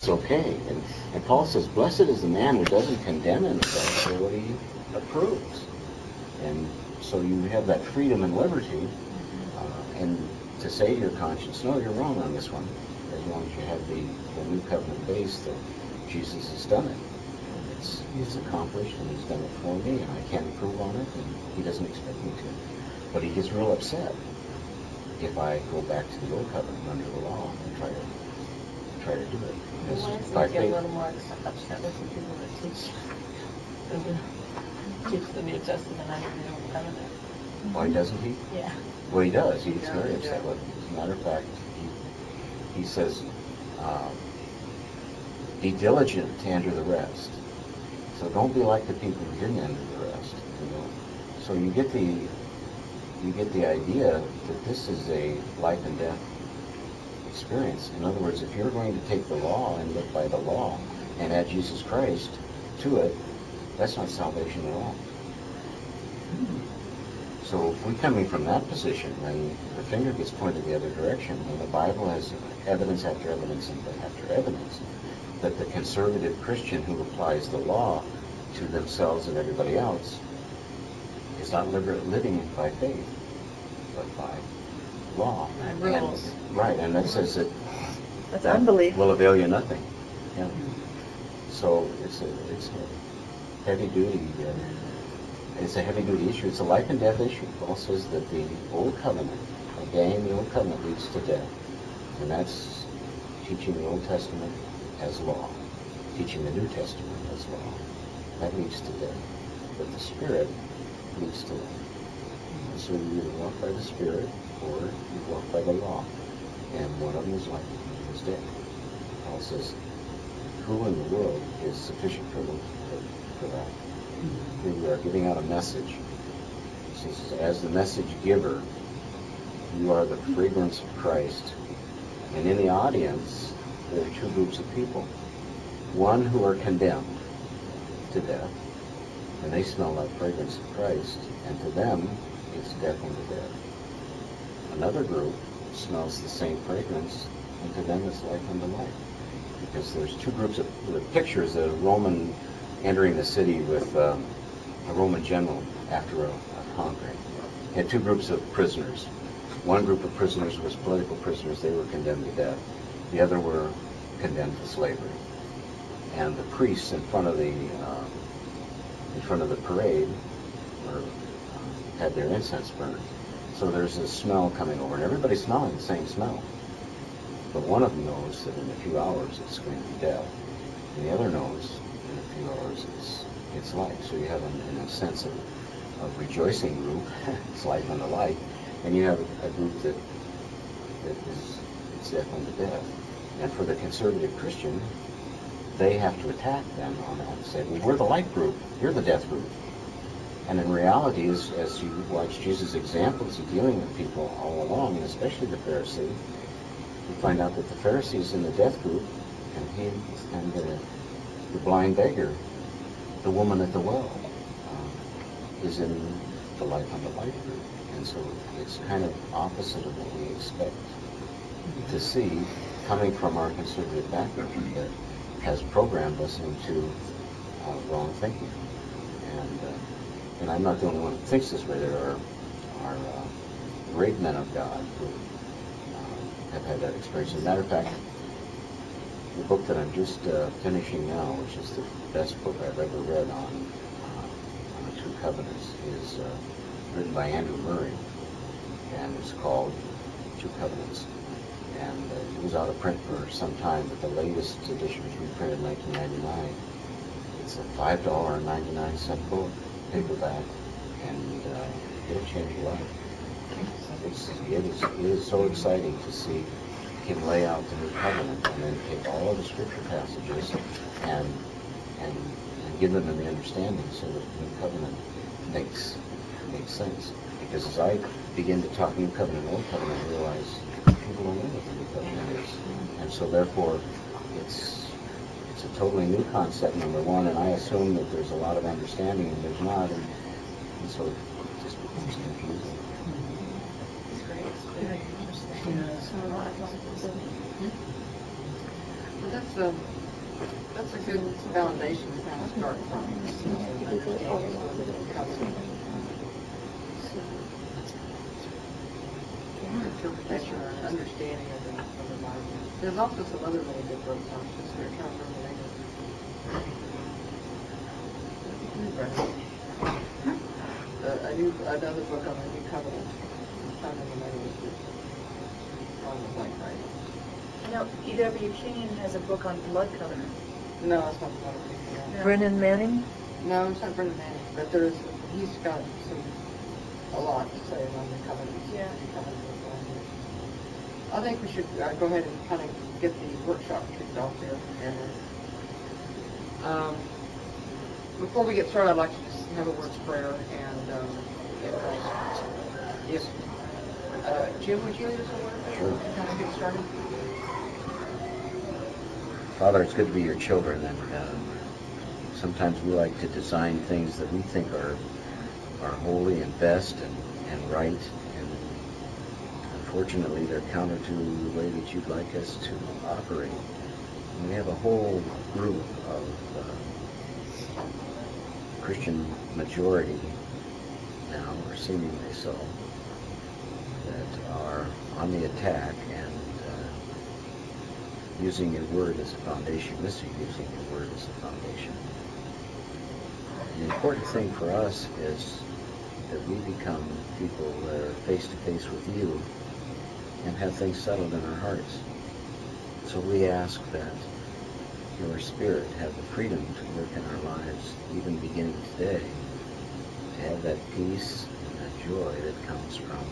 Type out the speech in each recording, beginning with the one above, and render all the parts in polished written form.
it's okay. And Paul says, blessed is the man who doesn't condemn himself for what he approves. And so you have that freedom and liberty, and to say to your conscience, no, you're wrong on this one, as long as you have the new covenant base that Jesus has done it. It's accomplished, and he's done it for me, and I can't improve on it, and he doesn't expect me to. But he gets real upset if I go back to the old covenant under the law and try to do it. Why does he get a little more upset with the people that teach the New Testament under the Old Covenant? Why doesn't he? Yeah. Well, he does. He's very upset with it. As a matter of fact, he says, be diligent to enter the rest. So don't be like the people who didn't enter the rest. So you get the idea that this is a life and death experience. In other words, if you're going to take the law and live by the law and add Jesus Christ to it, that's not salvation at all. So if we're coming from that position, then the finger gets pointed the other direction, and the Bible has evidence after evidence after evidence that the conservative Christian who applies the law to themselves and everybody else is not living by faith, but by law. By rules. Right, and that says that That's unbelief. Will avail you nothing. Yeah. So it's a heavy duty. It's a heavy duty issue. It's a life and death issue. Paul says that the old covenant, obeying the old covenant, leads to death, and that's teaching the Old Testament as law, teaching the New Testament as law. That leads to death, but the Spirit leads to life. And so you either walk by the Spirit or you walk by the law, and one of them is life, and one is death. Paul says, who in the world is sufficient for that? We are giving out a message. He says, as the message giver, you are the fragrance of Christ. And in the audience, there are two groups of people. One who are condemned to death, and they smell like fragrance of Christ, and to them, it's death unto death. Another group smells the same fragrance, and to them, it's life unto life. Because there's two groups of pictures, a Roman entering the city with a Roman general after a conquering. He had two groups of prisoners. One group of prisoners was political prisoners. They were condemned to death. The other were condemned to slavery. And the priests in front of the parade had their incense burned. So there's this smell coming over, and everybody's smelling the same smell. But one of them knows that in a few hours it's going to be death, and the other knows in a few hours it's life. So you have, in a sense, of rejoicing group, it's life unto life, and you have a group that is it's death unto death. And for the conservative Christian, they have to attack them on that and say, well, we're the life group, you're the death group. And in reality, as you watch Jesus' examples of dealing with people all along, and especially the Pharisee, you find out that the Pharisee is in the death group, and the blind beggar, the woman at the well, is in the life unto life group. And so it's kind of opposite of what we expect to see coming from our conservative background that has programmed us into wrong thinking. And I'm not the only one who thinks this way. There are great men of God who have had that experience. As a matter of fact, the book that I'm just finishing now, which is the best book I've ever read on the two covenants, is written by Andrew Murray, and it's called Two Covenants. And it was out of print for some time, but the latest edition was reprinted in 1999. It's a $5.99 book, paperback, and it'll change your life. It is so exciting to see him lay out the new covenant and then take all of the scripture passages and give them the understanding so that the new covenant makes sense. Because as I begin to talk new covenant, old covenant, I realize people don't know what the new covenant is. And so therefore, it's a totally new concept, number one, and I assume that there's a lot of understanding and there's not, and so it just becomes confusing. that's a good foundation to kind of start from. Interpretation or an understanding of the Bible. There's also some other really good books on it. Just trying to remember the name of it. Another book on the New Covenant. I'm trying to remember the name. On the blank right now. No, E.W. King has a book on blood covenant. No, that's not what I'm thinking of. Brennan Manning? No, it's not Brennan Manning, but he's got a lot to say on the covenant. Yeah. I think we should go ahead and kind of get the workshop kicked off here. And before we get started, I'd like to just have a word's prayer. And if Jim, would you lead us a word? Sure. To kind of get started. Father, it's good to be your children, and sometimes we like to design things that we think are holy and best and right, and unfortunately they're counter to the way that you'd like us to operate. And we have a whole group of Christian majority now, or seemingly so, that are on the attack and using your word as a foundation, misusing your word as a foundation. The important thing for us is that we become people that are face to face with you and have things settled in our hearts. So we ask that your Spirit have the freedom to work in our lives, even beginning today, to have that peace and that joy that comes from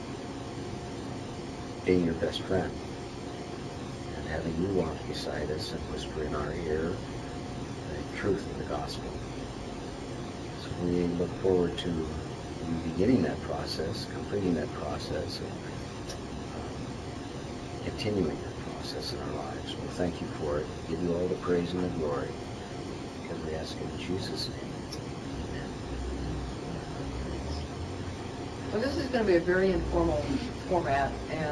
being your best friend and having you walk beside us and whisper in our ear the truth of the gospel. So we look forward to you beginning that process, completing that process, and continuing that process in our lives. We thank you for it. We give you all the praise and the glory, because we ask in Jesus' name. Amen. So this is going to be a very informal format, and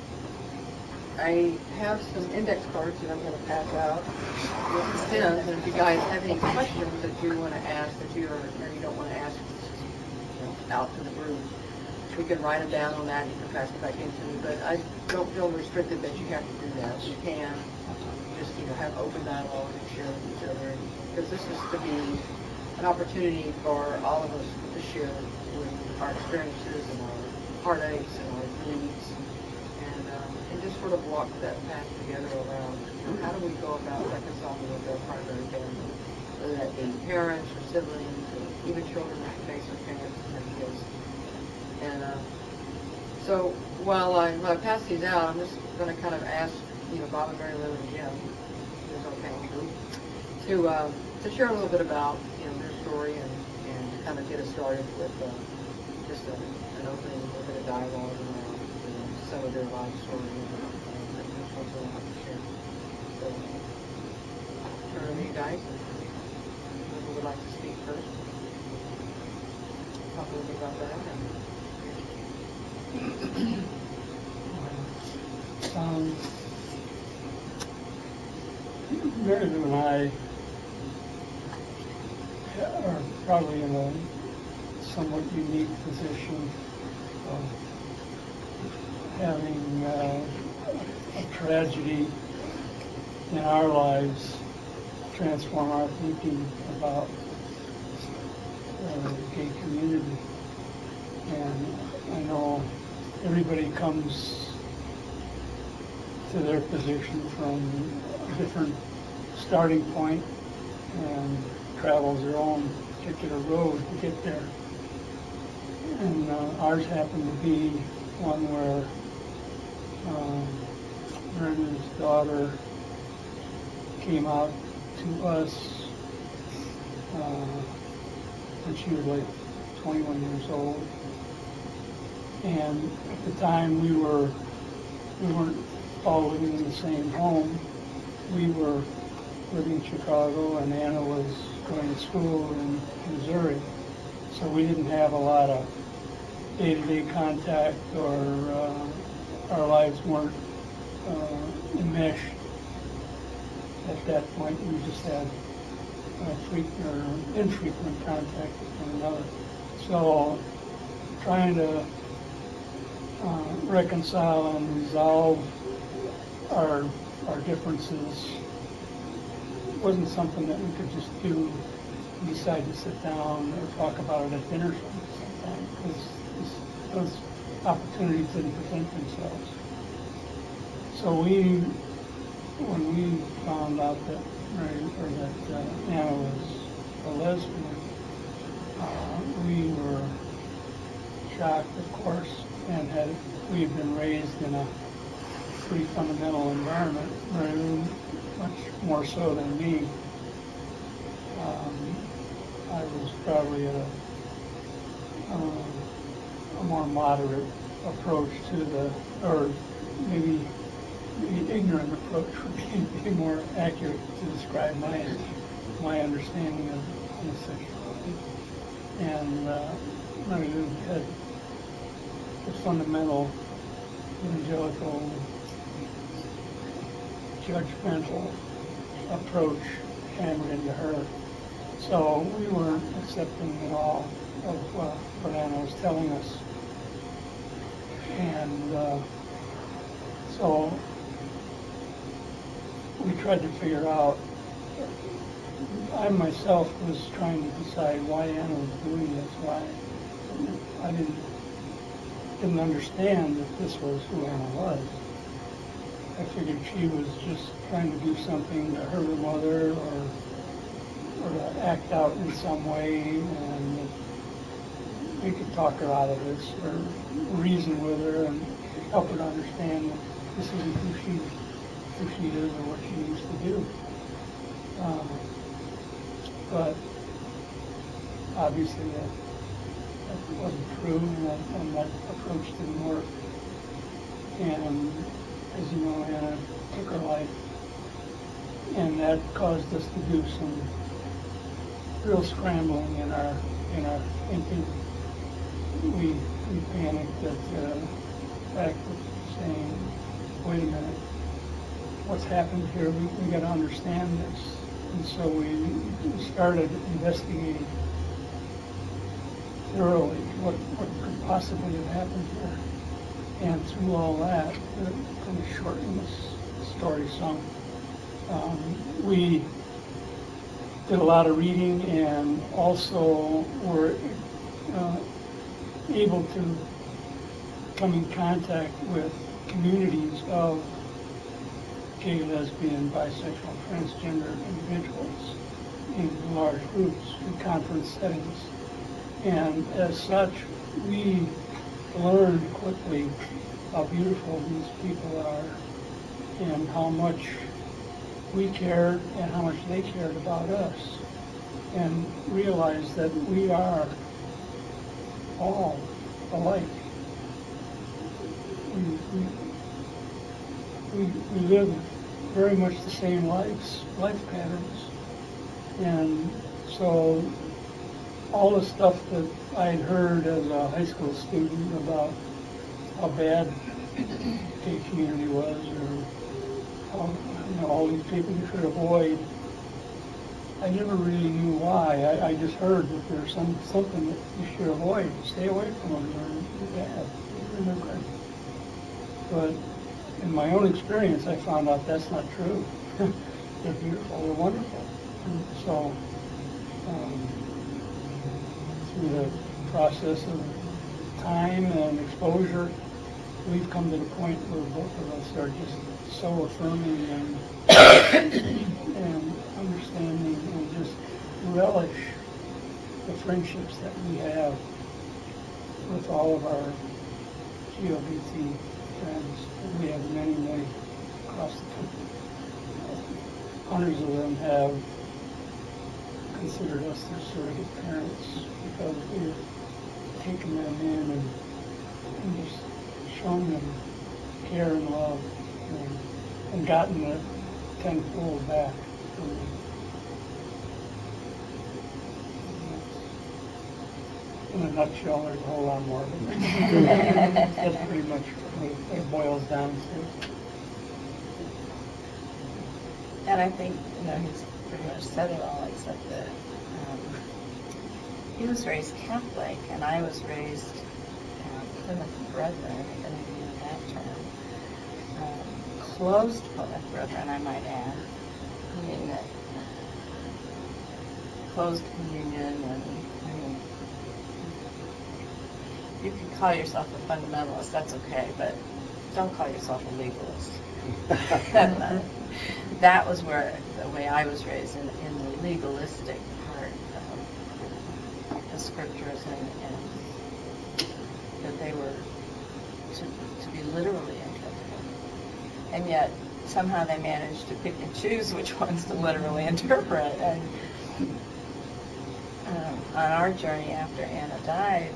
I have some index cards that I'm going to pass out with pens, and if you guys have any questions that you want to ask that you don't want to ask out to the group, we can write them down on that and you can pass it back into me. But I don't feel restricted that you have to do that. You can just have open dialogue and share with each other, because this is to be an opportunity for all of us to share with our experiences and our heartaches and our needs, and just sort of walk that path together around how do we go about reconciling with our primary family, whether that be parents or siblings or even children that face their parents and kids. And so when I pass these out, I'm just going to kind of ask Bob and Mary Lou and Jim, who's our family group, to share a little bit about their story and kind of get us started with just an opening, a little bit of dialogue around some of their life story that each one's going to have to share. So turn to you guys, and whoever would like to speak first, talk a little bit about that. Mary Lou and I are probably in a somewhat unique position of having a tragedy in our lives transform our thinking about the gay community. And I know everybody comes to their position from a different starting point and travels their own particular road to get there. And ours happened to be one where Brenda's daughter came out to us when she was like 21 years old. And at the time we weren't all living in the same home. We were living in Chicago, and Anna was going to school in Missouri. So we didn't have a lot of day-to-day contact, or our lives weren't enmeshed. at that point, we just had infrequent contact with one another. So trying to reconcile and resolve our differences wasn't something that we could just do and decide to sit down or talk about it at dinner sometime, because those opportunities didn't present themselves. So when we found out that Anna was a lesbian, we were shocked, of course, and we had been raised in a pretty fundamental environment, very much more so than me. I was probably at a more moderate approach to or maybe the ignorant approach would be more accurate to describe my understanding of homosexuality. And Mary Lou had the fundamental evangelical judgmental approach hammered into her. So we weren't accepting at all of what Anna was telling us. And so we tried to figure out, I myself was trying to decide why Anna was doing this, why I didn't understand that this was who Anna was. I figured she was just trying to do something to hurt her mother or to act out in some way, and we could talk her out of this or reason with her and help her to understand that this isn't who she is or what she used to do. But obviously that wasn't true, and that approach didn't work. And as you know, Anna took her life, and that caused us to do some real scrambling in our thinking. We panicked at the fact of saying, wait a minute, what's happened here? We got to understand this. And so we started investigating thoroughly what could possibly have happened here. And through all that, to kind of shorten this story some, we did a lot of reading and also were able to come in contact with communities of gay, lesbian, bisexual, transgender individuals in large groups, in conference settings. And as such, we learned quickly how beautiful these people are and how much we cared and how much they cared about us, and realized that we are all alike. We live very much the same life patterns. And so all the stuff that I had heard as a high school student about how bad the gay community was, or how, all these people you should avoid, I never really knew why. I just heard that there's something that you should avoid. Stay away from them. They're bad. They're good. But in my own experience, I found out that's not true. They're beautiful. They're wonderful. And so through the process of time and exposure, we've come to the point where both of us are just so affirming and understanding and just relish the friendships that we have with all of our GLBT friends. We have many, many across the country. Hundreds of them have considered us their surrogate parents because we've taken them in and just shown them care and love and gotten it tenfold back from them. In a nutshell, there's a whole lot more, but that's pretty much what it boils down to. And I think, he's pretty much said it all, except that he was raised Catholic, and I was raised Plymouth Brethren, if any of you know that term. Closed Plymouth Brethren, I might add. Meaning that closed communion, and you can call yourself a fundamentalist, that's okay, but don't call yourself a legalist. That was the way I was raised, in the legalistic part of the scriptures, and that they were to be literally interpreted. And yet, somehow they managed to pick and choose which ones to literally interpret. And on our journey after Anna died,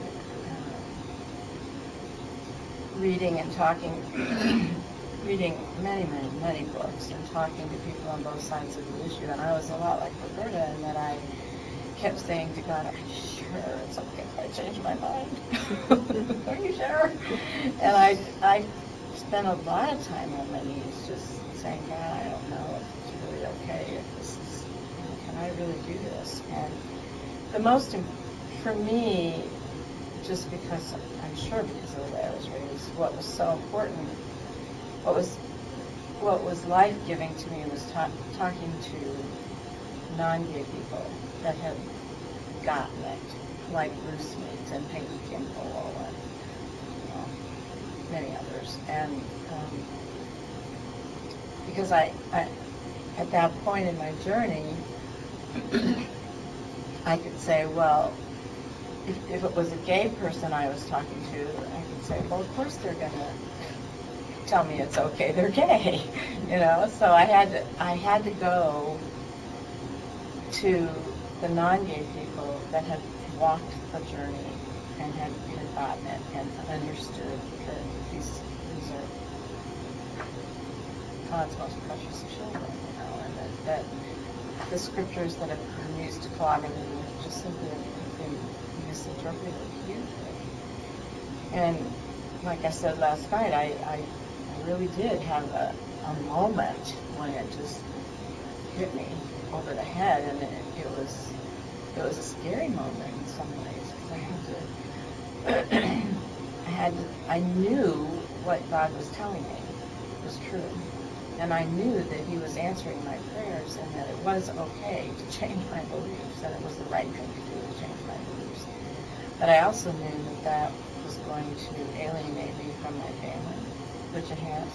reading and talking, reading many books and talking to people on both sides of the issue, and I was a lot like Roberta in that I kept saying to God, "Are you sure it's okay if I change my mind? Are you sure?" And I spent a lot of time on my knees just saying, "God, I don't know if it's really okay, if this is, can I really do this?" And the most, for me, just because, I'm sure because of the way I was raised, what was so important, what was life-giving to me was talking to non-gay people that had gotten it, like Bruce Meads and Peggy Kimball and many others. And because I at that point in my journey, I could say, well, if it was a gay person I was talking to, I could say, well, of course they're going to tell me it's okay, they're gay, So I had to go to the non-gay people that had walked the journey and had gotten it and understood that these are God's most precious children, and that the scriptures that have been used to clog them have just simply been misinterpreted hugely. And like I said last night, I really did have a moment when it just hit me over the head, and it was a scary moment in some ways, because I knew what God was telling me was true, and I knew that He was answering my prayers, and that it was okay to change my beliefs, and it was the right thing to do to change my beliefs. But I also knew that was going to alienate me from my family, which it has.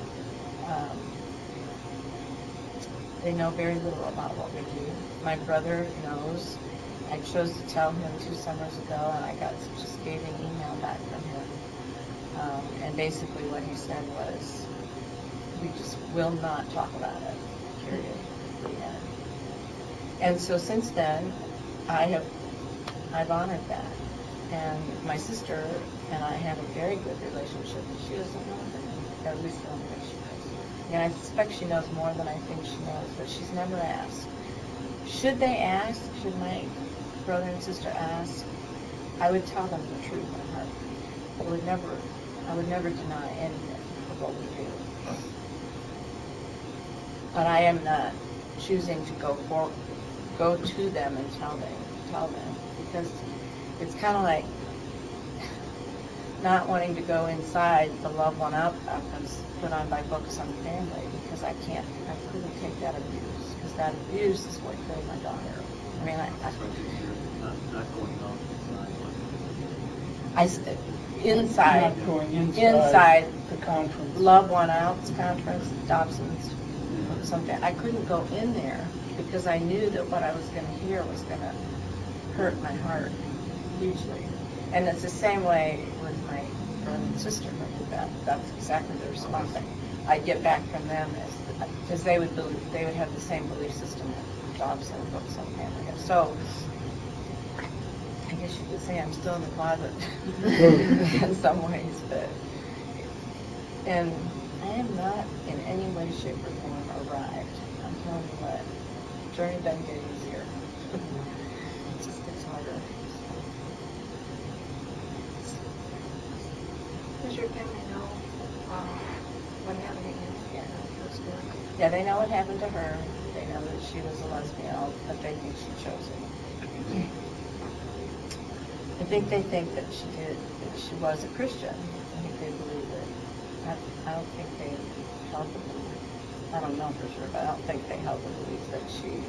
They know very little about what we do. My brother knows. I chose to tell him 2 summers ago, and I got such a scathing email back from him. And basically what he said was, we just will not talk about it, period, the end. And so since then, I've honored that. And my sister and I have a very good relationship, and she doesn't know a thing, at least I don't think she does. And I suspect she knows more than I think she knows, but she's never asked. Should they ask, should my brother and sister ask, I would tell them the truth in heart. I would never deny anything of what we do. But I am not choosing to go to them and tell them, because it's kind of like not wanting to go inside the Love One Up conference put on by Focus on the Family, because I couldn't take that abuse, because that abuse is what killed my daughter. I mean, not going on inside. Not going inside the conference. Love One Out's conference, Dobson's, something. I couldn't go in there because I knew that what I was going to hear was going to hurt my heart hugely. And it's the same way with my brother and sister. That's exactly the response I get back from them, because they would have the same belief system that Dobson and Focus on the Family have. So I guess you could say I'm still in the closet in some ways, and I am not in any way, shape, or form arrived. I'm telling you what, the journey doesn't get easier. It just gets harder. Does your family know what happened to you? Yeah, they know what happened to her. she was a lesbian, but they think she chose it. I think they think that she was a Christian. I think they believe it. I don't think they held the belief. I don't know for sure, but I don't think they held the belief that she...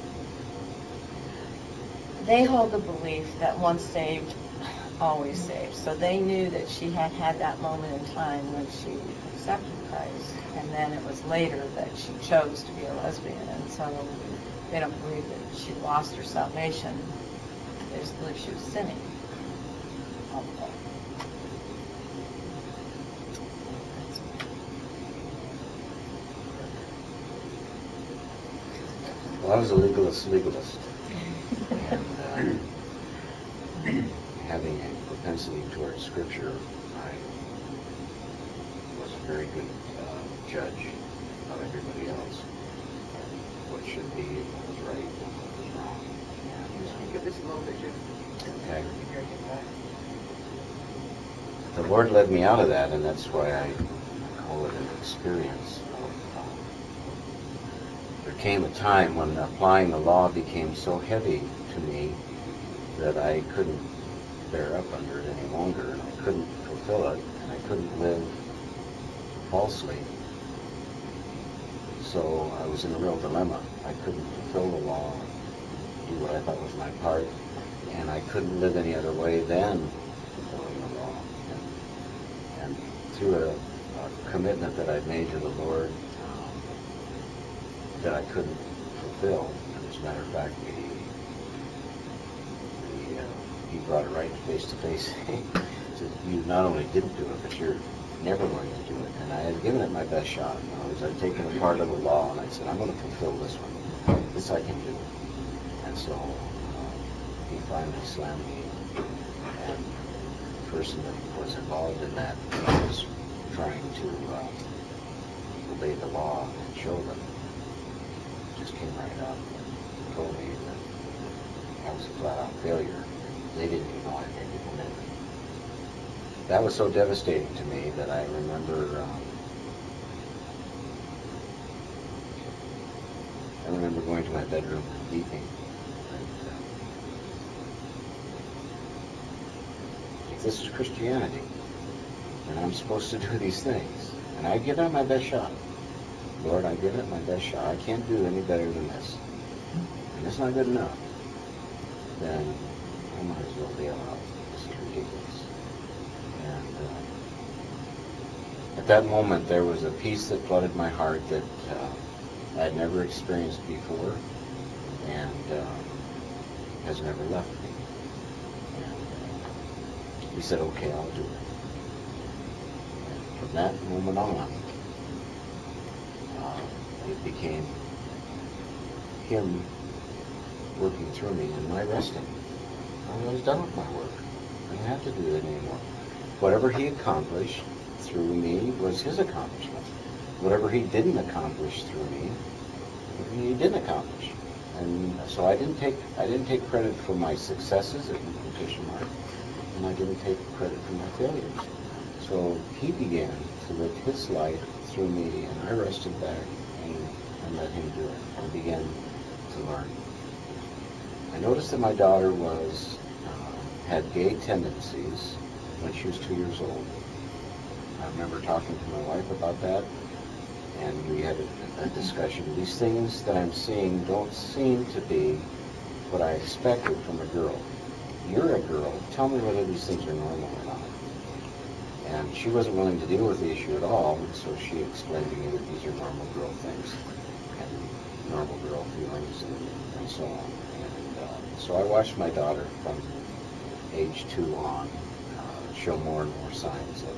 They hold the belief that once saved, always saved. So they knew that she had had that moment in time when she accepted Christ, and then it was later that she chose to be a lesbian, and so they don't believe that she lost her salvation. They just believe she was sinning all the time. Well, I was a legalist. And having a propensity towards Scripture, I was a very good judge of everybody else. What should be, what was right, what was wrong. Give this a little bit, Jim. Okay. The Lord led me out of that, and that's why I call it an experience. There came a time when applying the law became so heavy to me that I couldn't bear up under it any longer, and I couldn't fulfill it, and I couldn't live falsely. So I was in a real dilemma. I couldn't fulfill the law, do what I thought was my part, and I couldn't live any other way than fulfilling the law. And through a commitment that I'd made to the Lord that I couldn't fulfill, and as a matter of fact, he brought it right face to face. He said, you not only didn't do it, but you're never going to do it. And I had given it my best shot. I'd taken a part of the law, and I said, I'm going to fulfill this one. This I can do. And so he finally slammed me. And the person that was involved in that was trying to obey the law and show them. Just came right up and told me that I was a flat-out failure. They didn't even know I made the commitment. That was so devastating to me that I remember going to my bedroom and weeping. If this is Christianity, and I'm supposed to do these things, and I give it my best shot. Lord, I give it my best shot. I can't do any better than this. And it's not good enough. Then I might as well bail out. This is ridiculous. And at that moment, there was a peace that flooded my heart that I'd never experienced before, and has never left me. And he said, okay, I'll do it. And from that moment on, it became him working through me and my resting. I was done with my work. I didn't have to do it anymore. Whatever he accomplished through me was his accomplishment. Whatever he didn't accomplish through me, he didn't accomplish. And so I didn't take credit for my successes, in quotation marks, and I didn't take credit for my failures. So he began to live his life through me, and I rested back and let him do it. I began to learn. I noticed that my daughter had gay tendencies when she was 2 years old. I remember talking to my wife about that, and we had a discussion. These things that I'm seeing don't seem to be what I expected from a girl. You're a girl. Tell me whether these things are normal or not. And she wasn't willing to deal with the issue at all, so she explained to me that these are normal girl things and normal girl feelings and so on. And so I watched my daughter from age 2 on show more and more signs of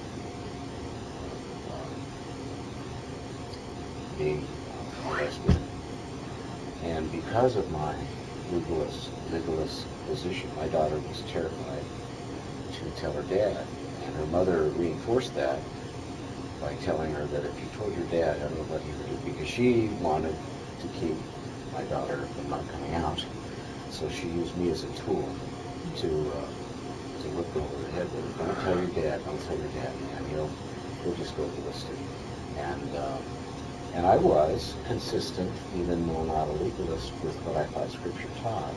being a lesbian. And because of my legalist position, my daughter was terrified to tell her dad. And her mother reinforced that by telling her that if you told your dad, I don't know what he would do, because she wanted to keep my daughter from not coming out. So she used me as a tool to look over her head with her. Don't tell your dad, and he'll just go ballistic. And And I was consistent, even though not a legalist, with what I thought Scripture taught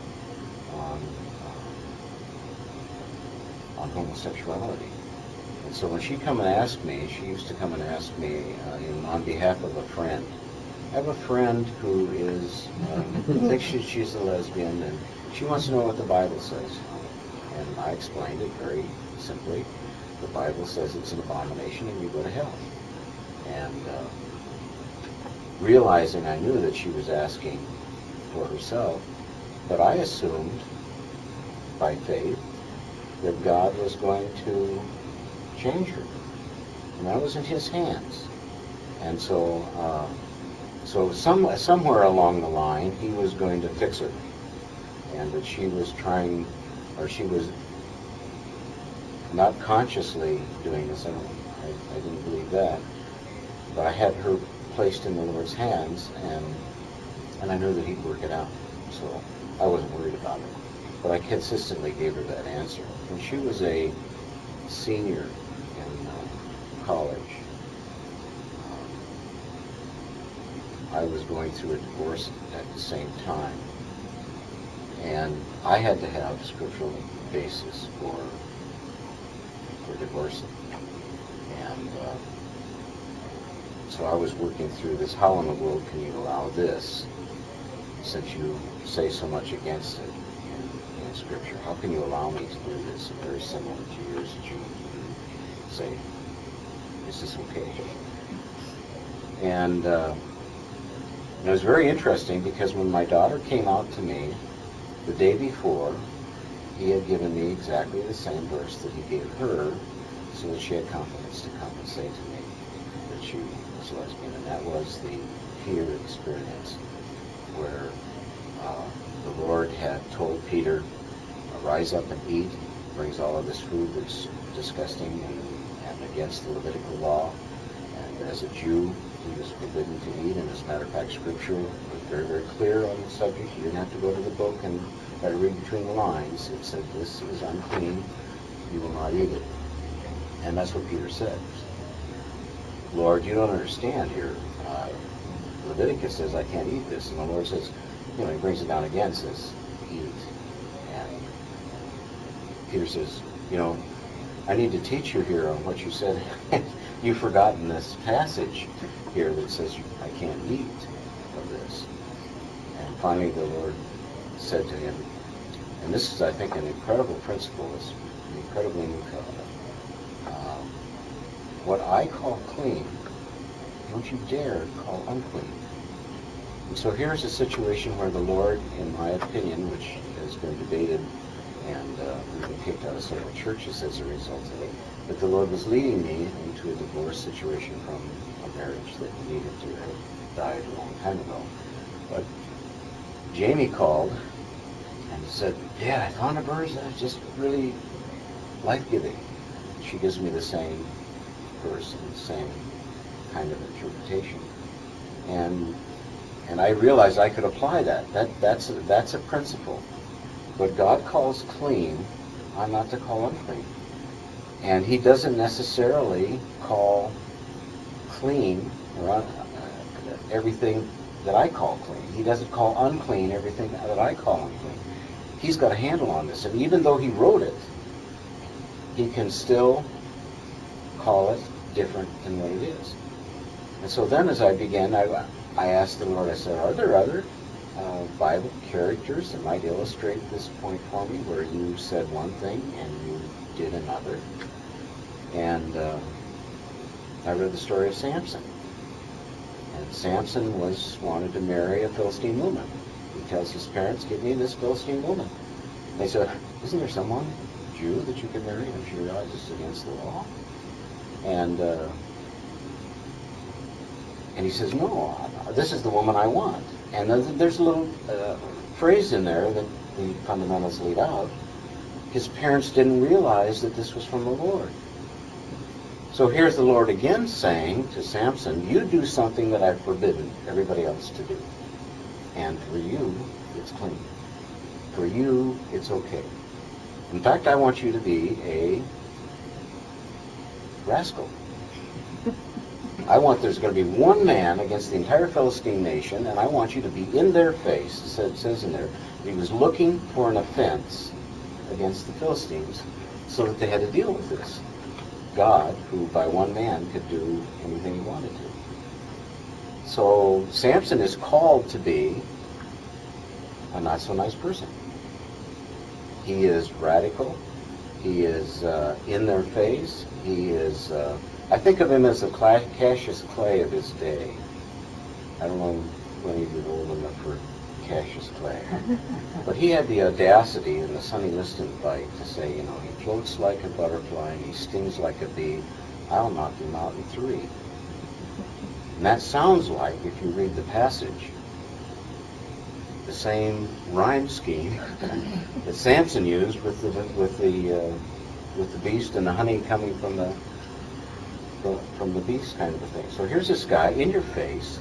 on homosexuality. And so when she'd come and ask me, she used to come and ask me on behalf of a friend. I have a friend who is thinks she's a lesbian, and she wants to know what the Bible says. And I explained it very simply. The Bible says it's an abomination and you go to hell. And realizing I knew that she was asking for herself, but I assumed by faith that God was going to change her. And that was in His hands. And so somewhere along the line, He was going to fix her. And that she was trying, or she was not consciously doing this. I didn't believe that. But I had her placed in the Lord's hands, and I knew that He'd work it out. So I wasn't worried about it. But I consistently gave her that answer. When she was a senior in college, I was going through a divorce at the same time. And I had to have scriptural basis for divorcing. And so I was working through this. How in the world can you allow this, since you say so much against it in Scripture? How can you allow me to do this? Very similar to yours, that you say, is this okay? And it was very interesting, because when my daughter came out to me the day before, He had given me exactly the same verse that He gave her, so that she had confidence to come and say to me that she was lesbian. And that was the Peter experience, where the Lord had told Peter, rise up and eat. He brings all of this food that's disgusting and against the Levitical law. And as a Jew, he was forbidden to eat. And as a matter of fact, Scripture was very, very clear on the subject. You didn't have to go to the book and try to read between the lines. It said, this is unclean. You will not eat it. And that's what Peter said. Lord, you don't understand here. Leviticus says I can't eat this. And the Lord says, He brings it down again, says, eat. And Peter says, I need to teach you here on what you said. You've forgotten this passage here that says I can't eat of this. And finally the Lord said to him, and this is, I think, an incredible principle, it's an incredibly new covenant. What I call clean, don't you dare call unclean. And so here's a situation where the Lord, in my opinion, which has been debated, and we've been kicked out of several churches as a result of it, but the Lord was leading me into a divorce situation from a marriage that needed to have died a long time ago. But Jamie called and said, Dad, I found a verse that's just really life-giving. She gives me the same verse and the same kind of interpretation. And I realized I could apply that. That's a principle. What God calls clean, I'm not to call unclean. And He doesn't necessarily call clean or everything that I call clean. He doesn't call unclean everything that I call unclean. He's got a handle on this. And even though He wrote it, He can still call it different than what it is. And so then as I began, I asked the Lord, I said, are there other Bible characters that might illustrate this point for me, where you said one thing and you did another? And I read the story of Samson. And Samson wanted to marry a Philistine woman. He tells his parents, give me this Philistine woman. They said, isn't there someone, Jew, that you can marry? And she realized it's against the law. And he says, no, this is the woman I want. And there's a little phrase in there that the fundamentals leave out. His parents didn't realize that this was from the Lord. So here's the Lord again saying to Samson, you do something that I've forbidden everybody else to do. And for you, it's clean. For you, it's okay. In fact, I want you to be a rascal. I want there's going to be one man against the entire Philistine nation, and I want you to be in their face. It says in there, he was looking for an offense against the Philistines so that they had to deal with this God who by one man could do anything he wanted to. So Samson is called to be a not so nice person. He is radical. He is in their face. He is, I think of him as the Cassius Clay of his day. I don't know when he was old enough for Cassius Clay. But he had the audacity in the Sonny Liston fight to say, you know, he floats like a butterfly and he stings like a bee. I'll knock him out in 3. And that sounds like, if you read the passage, the same rhyme scheme that Samson used with the beast and the honey coming from the beast kind of a thing. So here's this guy in your face,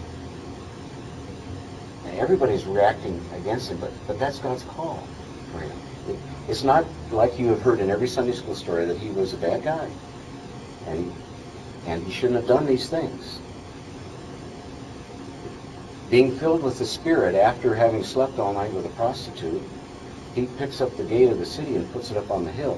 and everybody's reacting against him, but that's God's call for him. It's not like you have heard in every Sunday school story that he was a bad guy, and he shouldn't have done these things. Being filled with the Spirit after having slept all night with a prostitute, he picks up the gate of the city and puts it up on the hill.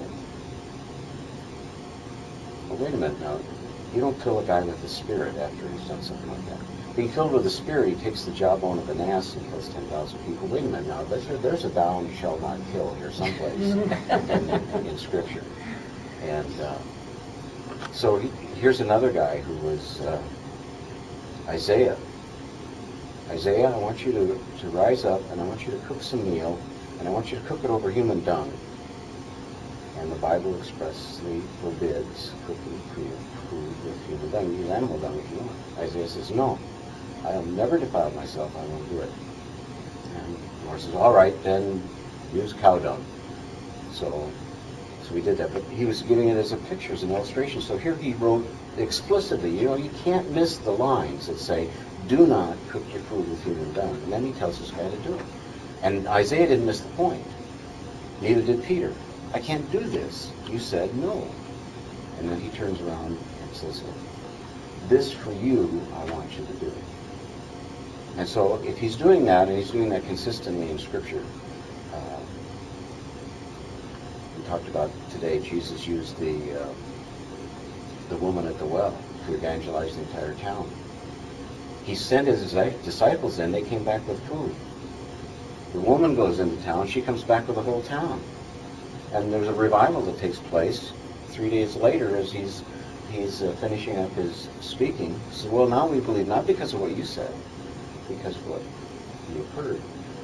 Well, wait a minute now. You don't kill a guy with the Spirit after he's done something like that. Being filled with the Spirit, he takes the jawbone of an ass and kills 10,000 people. Wait a minute now. There's a thou shalt not kill here someplace in Scripture. And so here's another guy who was Isaiah. Isaiah, I want you to rise up, and I want you to cook some meal, and I want you to cook it over human dung. And the Bible expressly forbids cooking food with human dung. Use animal dung if you want. Isaiah says, no, I have never defiled myself. I won't do it. And the Lord says, all right, then use cow dung. So we did that. But he was giving it as a picture, as an illustration. So here he wrote explicitly, you can't miss the lines that say, do not cook your food with human dung. And then he tells this guy to do it. And Isaiah didn't miss the point. Neither did Peter. I can't do this. You said no. And then he turns around and says, this for you, I want you to do. And so if he's doing that, and he's doing that consistently in Scripture, we talked about today, Jesus used the woman at the well to evangelize the entire town. He sent his disciples in, they came back with food. The woman goes into town, she comes back with the whole town. And there's a revival that takes place 3 days later as he's finishing up his speaking. He says, well, now we believe, not because of what you said, because of what you've heard.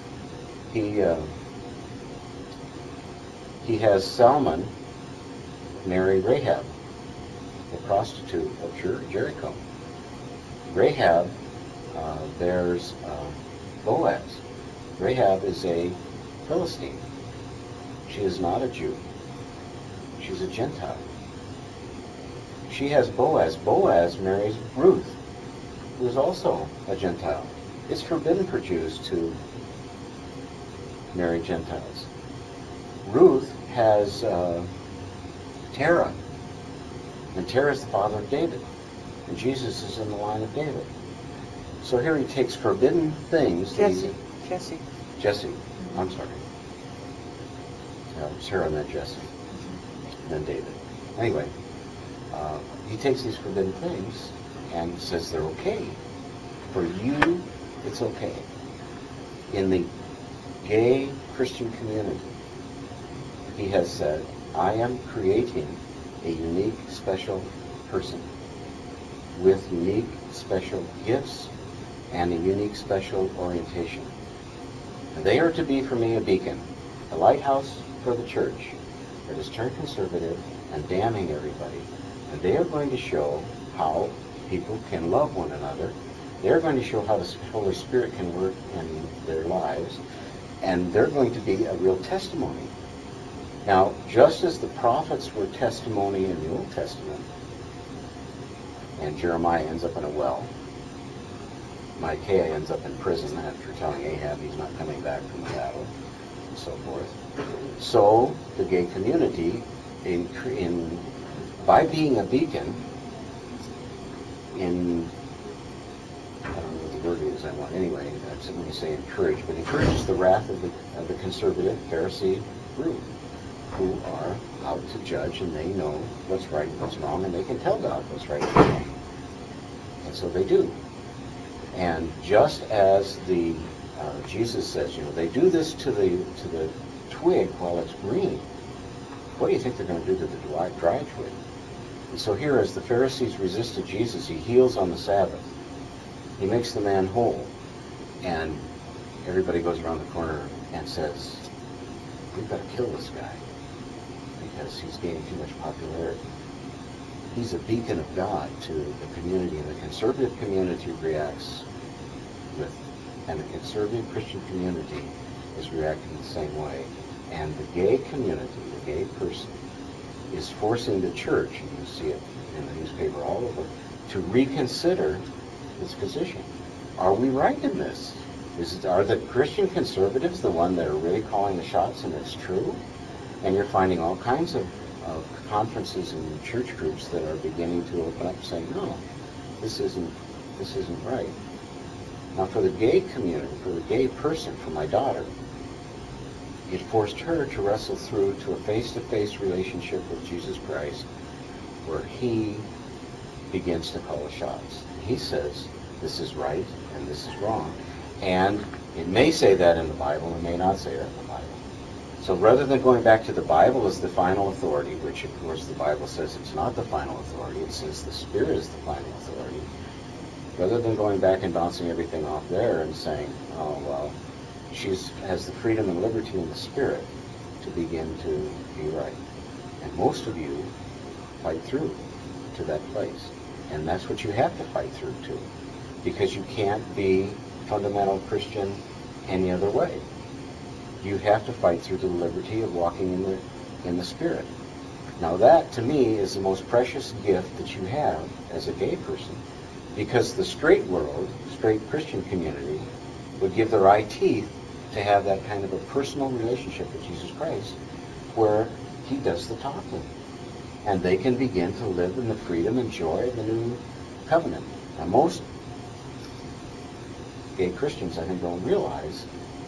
He has Salmon marry Rahab, the prostitute of Jericho. Rahab, there's Boaz. Rahab is a Philistine. She is not a Jew. She's a Gentile. She has Boaz. Boaz marries Ruth, who is also a Gentile. It's forbidden for Jews to marry Gentiles. Ruth has Terah, and Terah is the father of David, and Jesus is in the line of David. So here he takes forbidden things. Jesse. I'm sorry. Sarah and then Jesse, and then David. Anyway, he takes these forbidden things and says they're okay. For you, it's okay. In the gay Christian community, he has said, I am creating a unique, special person with unique, special gifts and a unique, special orientation. And they are to be for me a beacon, a lighthouse for the church that is turned conservative and damning everybody. And they are going to show how people can love one another. They're going to show how the Holy Spirit can work in their lives. And they're going to be a real testimony. Now, just as the prophets were testimony in the Old Testament, and Jeremiah ends up in a well, Micaiah ends up in prison after telling Ahab he's not coming back from the battle, and so forth. So the gay community, by being a beacon, I don't know what the word is I want. Anyway, that's when you say encourage, but encourages the wrath of the conservative Pharisee group, who are out to judge, and they know what's right and what's wrong, and they can tell God what's right and wrong. And so they do. And just as Jesus says, they do this to the twig while it's green. What do you think they're going to do to the dry twig? And so here, as the Pharisees resisted Jesus, he heals on the Sabbath. He makes the man whole. And everybody goes around the corner and says, we've got to kill this guy because he's gaining too much popularity. He's a beacon of God to the community, and the conservative community reacts with, and the conservative Christian community is reacting the same way. And the gay community, the gay person, is forcing the church, and you see it in the newspaper all over, to reconsider its position. Are we right in this? Are the Christian conservatives the one that are really calling the shots, and it's true? And you're finding all kinds of conferences and church groups that are beginning to open up, saying, no, this isn't right. Now, for the gay community, for the gay person, for my daughter, it forced her to wrestle through to a face-to-face relationship with Jesus Christ, where he begins to call the shots. He says, this is right and this is wrong. And it may say that in the Bible, it may not say that in the Bible. So rather than going back to the Bible as the final authority, which of course the Bible says it's not the final authority, it says the Spirit is the final authority, rather than going back and bouncing everything off there and saying, oh, well, she has the freedom and liberty in the Spirit to begin to be right. And most of you fight through to that place. And that's what you have to fight through to, because you can't be fundamental Christian any other way. You have to fight through the liberty of walking in the Spirit. Now that, to me, is the most precious gift that you have as a gay person, because the straight world, straight Christian community, would give their eye teeth to have that kind of a personal relationship with Jesus Christ, where he does the talking. And they can begin to live in the freedom and joy of the new covenant. Now, most gay Christians, I think, don't realize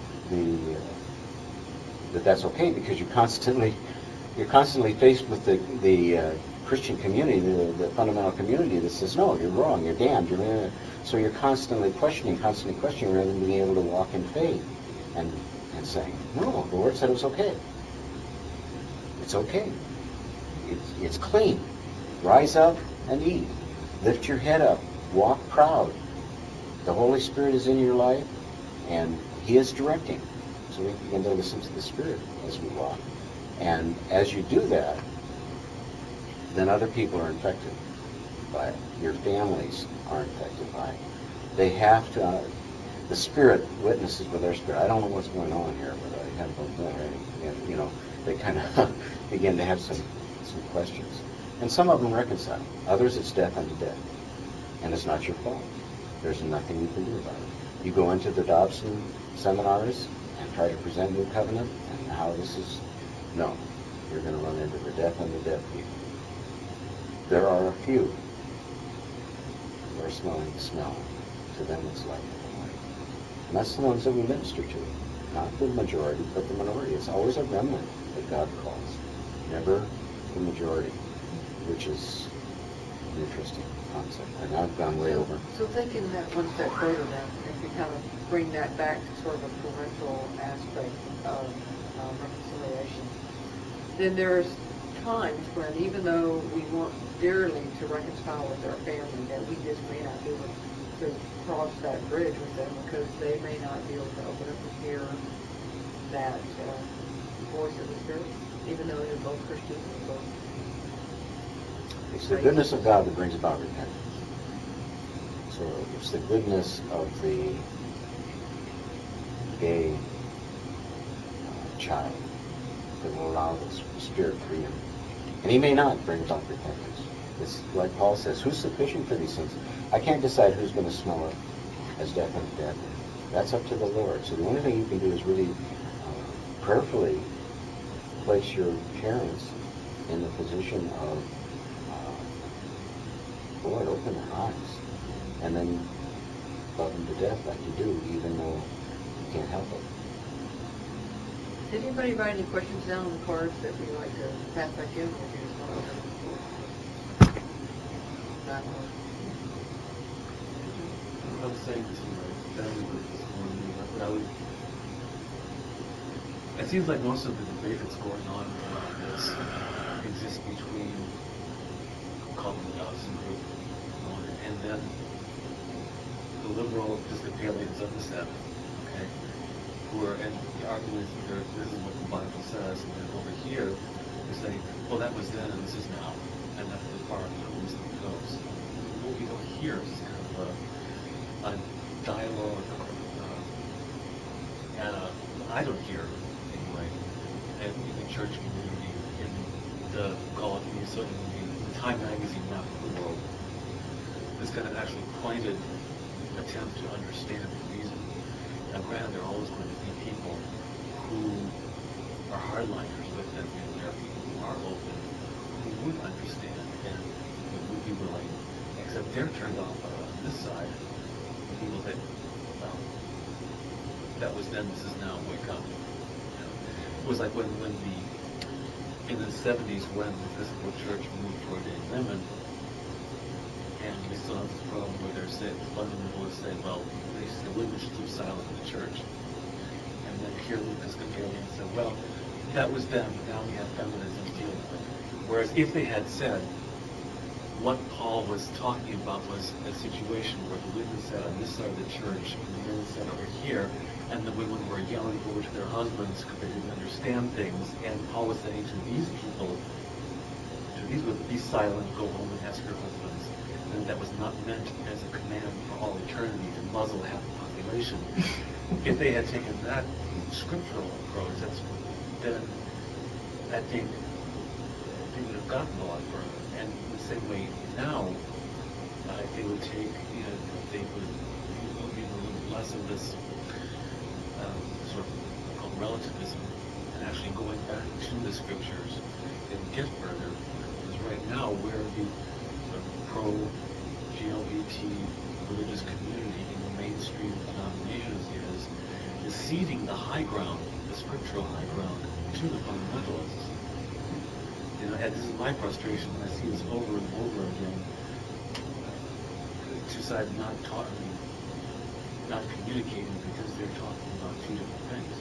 that that's okay, because you're constantly faced with the Christian community, the fundamental community that says, no, you're wrong, you're damned, so you're constantly questioning, rather than being able to walk in faith and saying, no, the Lord said it was okay. It's okay. It's clean. Rise up and eat. Lift your head up. Walk proud. The Holy Spirit is in your life, and he is directing. So we begin to listen to the Spirit as we walk. And as you do that, then other people are infected by it. Your families are infected by it. They have to, the Spirit witnesses with their spirit. I don't know what's going on here, but I have they kind of begin to have some questions. And some of them reconcile. Others, it's death unto death. And it's not your fault. There's nothing you can do about it. You go into the Dobson seminars and try to present New Covenant and how this is, no. You're going to run into the death unto death people. There are a few who are smelling the smell. To them it's light and light. And that's the ones that we minister to. Not the majority, but the minority. It's always a remnant that God calls. Never the majority, which is an interesting concept. And I've gone way over. So thinking that one step further then, if you kind of bring that back to sort of a parental aspect of reconciliation, then there's times when even though we want dearly to reconcile with our family, that we just may not be able to cross that bridge with them because they may not be able to open up and hear that voice of the Spirit, even though they're both Christians and both. It's the goodness of God that brings about repentance. So it's the goodness of the gay child that will allow the Spirit freedom. And he may not bring about repentance. It's like Paul says, who's sufficient for these things? I can't decide who's going to smell it as death unto death. That's up to the Lord. So the only thing you can do is really prayerfully place your parents in the position of boy, open their eyes. And then love them to death like you do, even though you can't help it. Did anybody write any questions down on the cards that we'd like to pass back in? Or do you just want to open the floor? I was saying to my family this morning that I would. It seems like most of the debate that's going on around this exists between, call them the Dawson group, and then the liberal Episcopalians of the Seventh, okay, who are, and the argument is this is what the Bible says, and then over here they say, well, that was then and this is now, and that's as far as it goes. What we don't hear is kind of a dialogue, and I don't hear anyway, and in the church community, in the call it the Time Magazine map of the world, this kind of actually pointed attempt to understand the reason. Now, granted, there are always going to be people who are hardliners, but then there are people who are open, who would understand and would be willing, except they're turned off on this side. People say, well, that was then, this is now, wake up. You know, it was like when in the 70s when the Episcopal Church moved toward gay women, and we still have this problem where they're saying, the fundamentalists say, well, the women should keep silent in the church. And then here the Episcopalians said, well, that was them, but now we have feminism dealing with it. Whereas if they had said, what Paul was talking about was a situation where the women sat on this side of the church and the men sat over here, and the women were yelling over to their husbands because they didn't understand things, and Paul was saying to these people, to these women, be silent, go home and ask your husbands. And that was not meant as a command for all eternity to muzzle half the population. If they had taken that scriptural approach, then I think they would have gotten a lot further. And the same way now, they would take, they would be a little less of this sort of called relativism, and actually going back to the scriptures and get further. Because right now, where the pro-GLBT religious community in the mainstream denominations is ceding the high ground, the scriptural high ground, to the fundamentalists. And this is my frustration when I see this over and over again. Two sides not talking, not communicating because they're talking about two different things.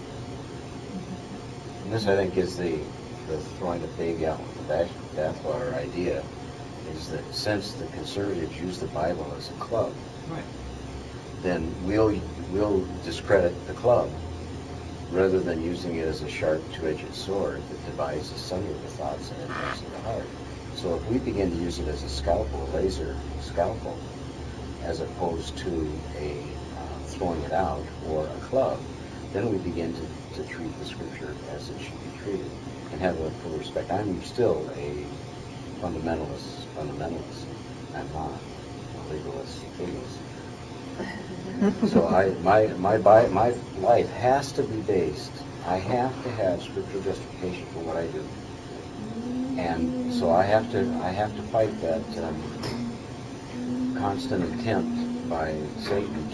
And this, I think, is the throwing the baby out with the bathwater idea, is that since the conservatives use the Bible as a club, right, then we'll discredit the club rather than using it as a sharp two-edged sword that divides asunder the thoughts and intents of the heart. So if we begin to use it as a scalpel, a laser scalpel, as opposed to a throwing it out or a club, then we begin to treat the scripture as it should be treated and have a full respect. I'm still a fundamentalist. I'm not a legalist. So my life has to be based. I have to have scriptural justification for what I do, and so I have to fight that constant attempt by Satan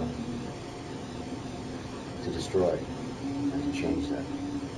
to destroy and to change that.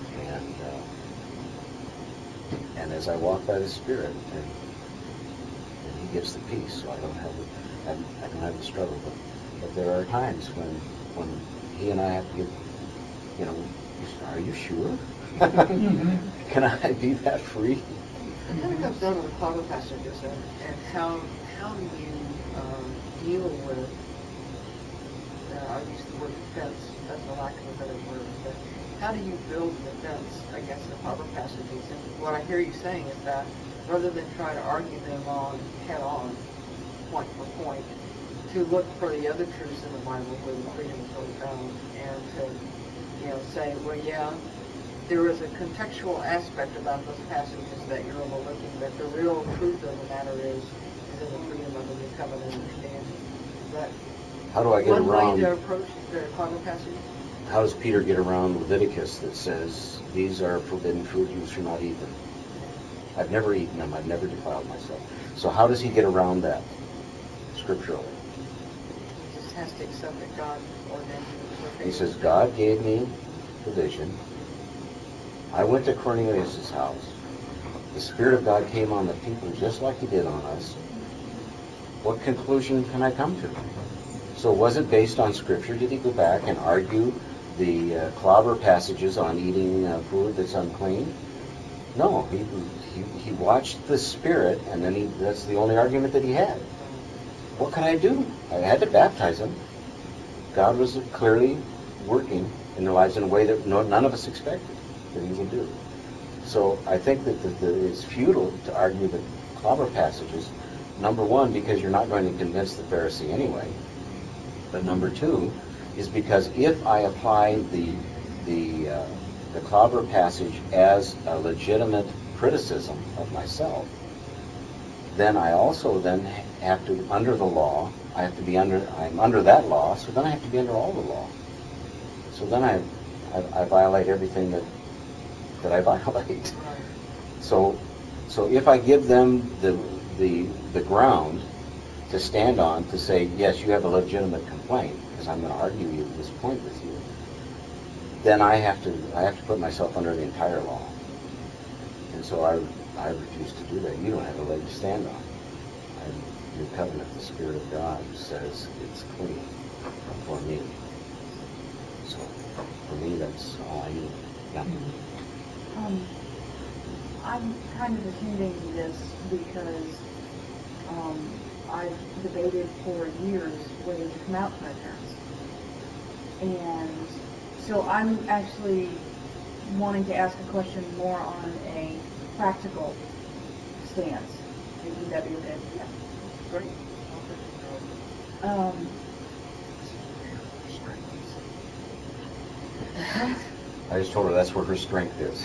And as I walk by the Spirit, and He gives the peace, so I don't have the struggle. But there are times when He and I have to give, are you sure? Can I be that free? It kind of comes down to the Bible passages and how do you deal with, I'll use the word defense, that's the lack of a better word, but how do you build an defense against the proper passages? And what I hear you saying is that rather than try to argue them head on, point for point, to look for the other truths in the Bible where the freedom is really found, and to say, well, yeah, there is a contextual aspect about those passages that you're overlooking, but the real truth of the matter is in the freedom of the new covenant understanding. That how do I get one around? way to approach the Bible passages? How does Peter get around Leviticus that says these are forbidden fruit, you shall not eat them? I've never eaten them. I've never defiled myself. So how does he get around that scripturally? He just has to accept that God ordained it. He says, God gave me the vision. I went to Cornelius' house. The Spirit of God came on the people just like he did on us. What conclusion can I come to? So was it based on Scripture? Did he go back and argue the clobber passages on eating food that's unclean? No, he watched the Spirit, and then that's the only argument that he had. What can I do? I had to baptize him. God was clearly working in their lives in a way that none of us expected that he would do. So I think that it's futile to argue the clobber passages. Number one, because you're not going to convince the Pharisee anyway. But number two is because if I apply the clobber passage as a legitimate criticism of myself, then I also then have to, under the law, I'm under that law, so then I have to be under all the law. So then I violate everything that I violate. So if I give them the ground to stand on to say, yes, you have a legitimate complaint, because I'm going to argue this point with you, then I have to put myself under the entire law. And so I refuse to do that. You don't have a leg to stand on. Your covenant, the Spirit of God says it's clean for me. So for me, that's all I need. Yeah. I'm kind of attending this because I've debated for years whether to come out to my parents. And so I'm actually wanting to ask a question more on a practical stance. Would that be okay? Yeah. Great. I just told her that's where her strength is.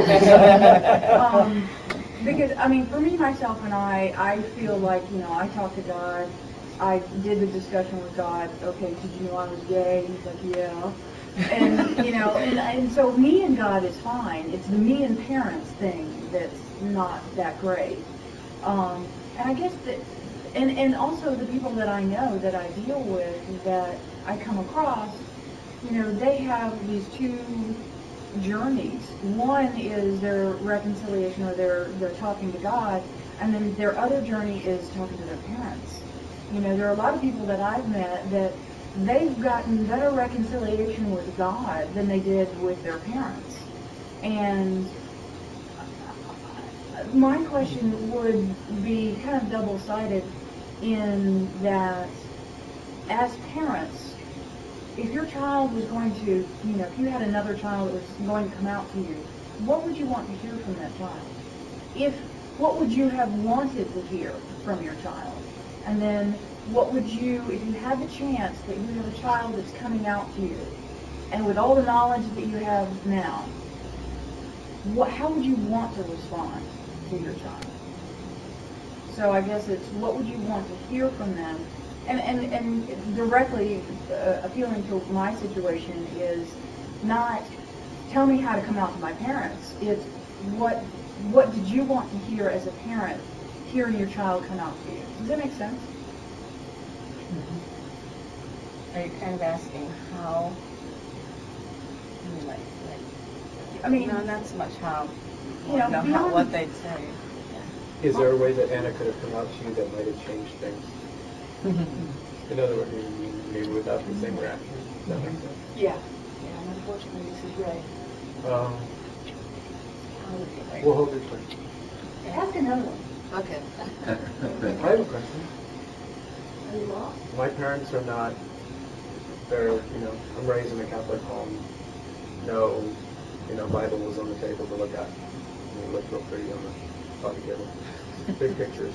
Because, I mean, for me, myself, and I feel like, I talk to God. I did the discussion with God. Okay, did you know I was gay? He's like, yeah. And, and so me and God is fine. It's the me and parents thing that's not that great. And I guess that, and also the people that I know that I deal with, that I come across, they have these two journeys. One is their reconciliation, or they're talking to God, and then their other journey is talking to their parents. There are a lot of people that I've met that they've gotten better reconciliation with God than they did with their parents. And my question would be kind of double-sided in that, as parents, if your child was going to, if you had another child that was going to come out to you, what would you want to hear from that child? What would you have wanted to hear from your child? And then what would you, if you had the chance that you have a child that's coming out to you, and with all the knowledge that you have now, how would you want to respond to your child? So I guess it's, what would you want to hear from them? And directly appealing to my situation is not tell me how to come out to my parents. It's what did you want to hear as a parent hearing your child come out to you? Does that make sense? Are you kind of asking how? I mean, no, not so much how. Beyond what they'd say. Is there a way that Anna could have come out to you that might have changed things? In other words, maybe without the same reaction. Does that make sense? Yeah. And unfortunately, this is Ray. We'll hold your question. Ask another one. Okay. I have a question. Are you lost? My parents are not, I'm raised in a Catholic home. No, Bible was on the table to look at. It looked real pretty on the coffee table. Big pictures.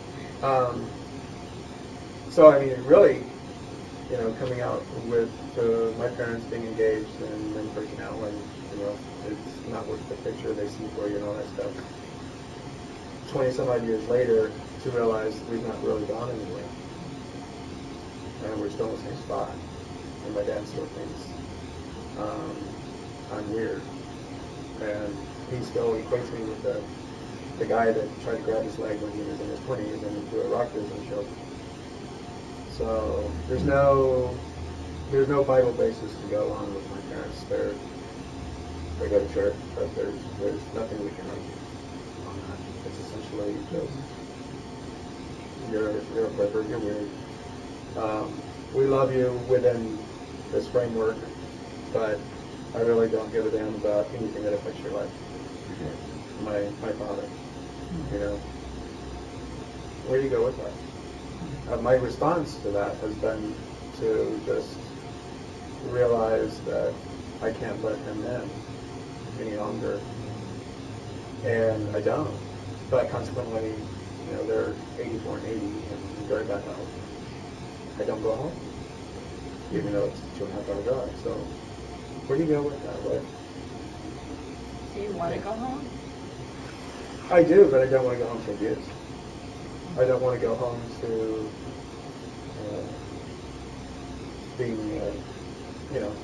So, I mean, really, coming out with my parents being engaged and then freaking out when, it's not worth the picture they see for you and all that stuff. 20-some-odd years later, to realize we've not really gone anywhere. And we're still in the same spot. And my dad still thinks I'm weird. And he still equates me with the guy that tried to grab his leg when he was in his 20s and do a rock business show. So there's no Bible basis to go on with my parents. They go to church, but there's nothing we can argue on that. It's essentially just you're a flipper, you're weird. We love you within this framework, but I really don't give a damn about anything that affects your life. My father, you know. Where do you go with that? My response to that has been to just realize that I can't let him in any longer, and I don't. But consequently, you know, they're 84 and 80 and very bad health. I don't go home, even though it's a 2.5 hour drive. So, where do you go with that? What? Do you want to go home? I do, but I don't want to go home to abuse. I don't want to go home to being, you know,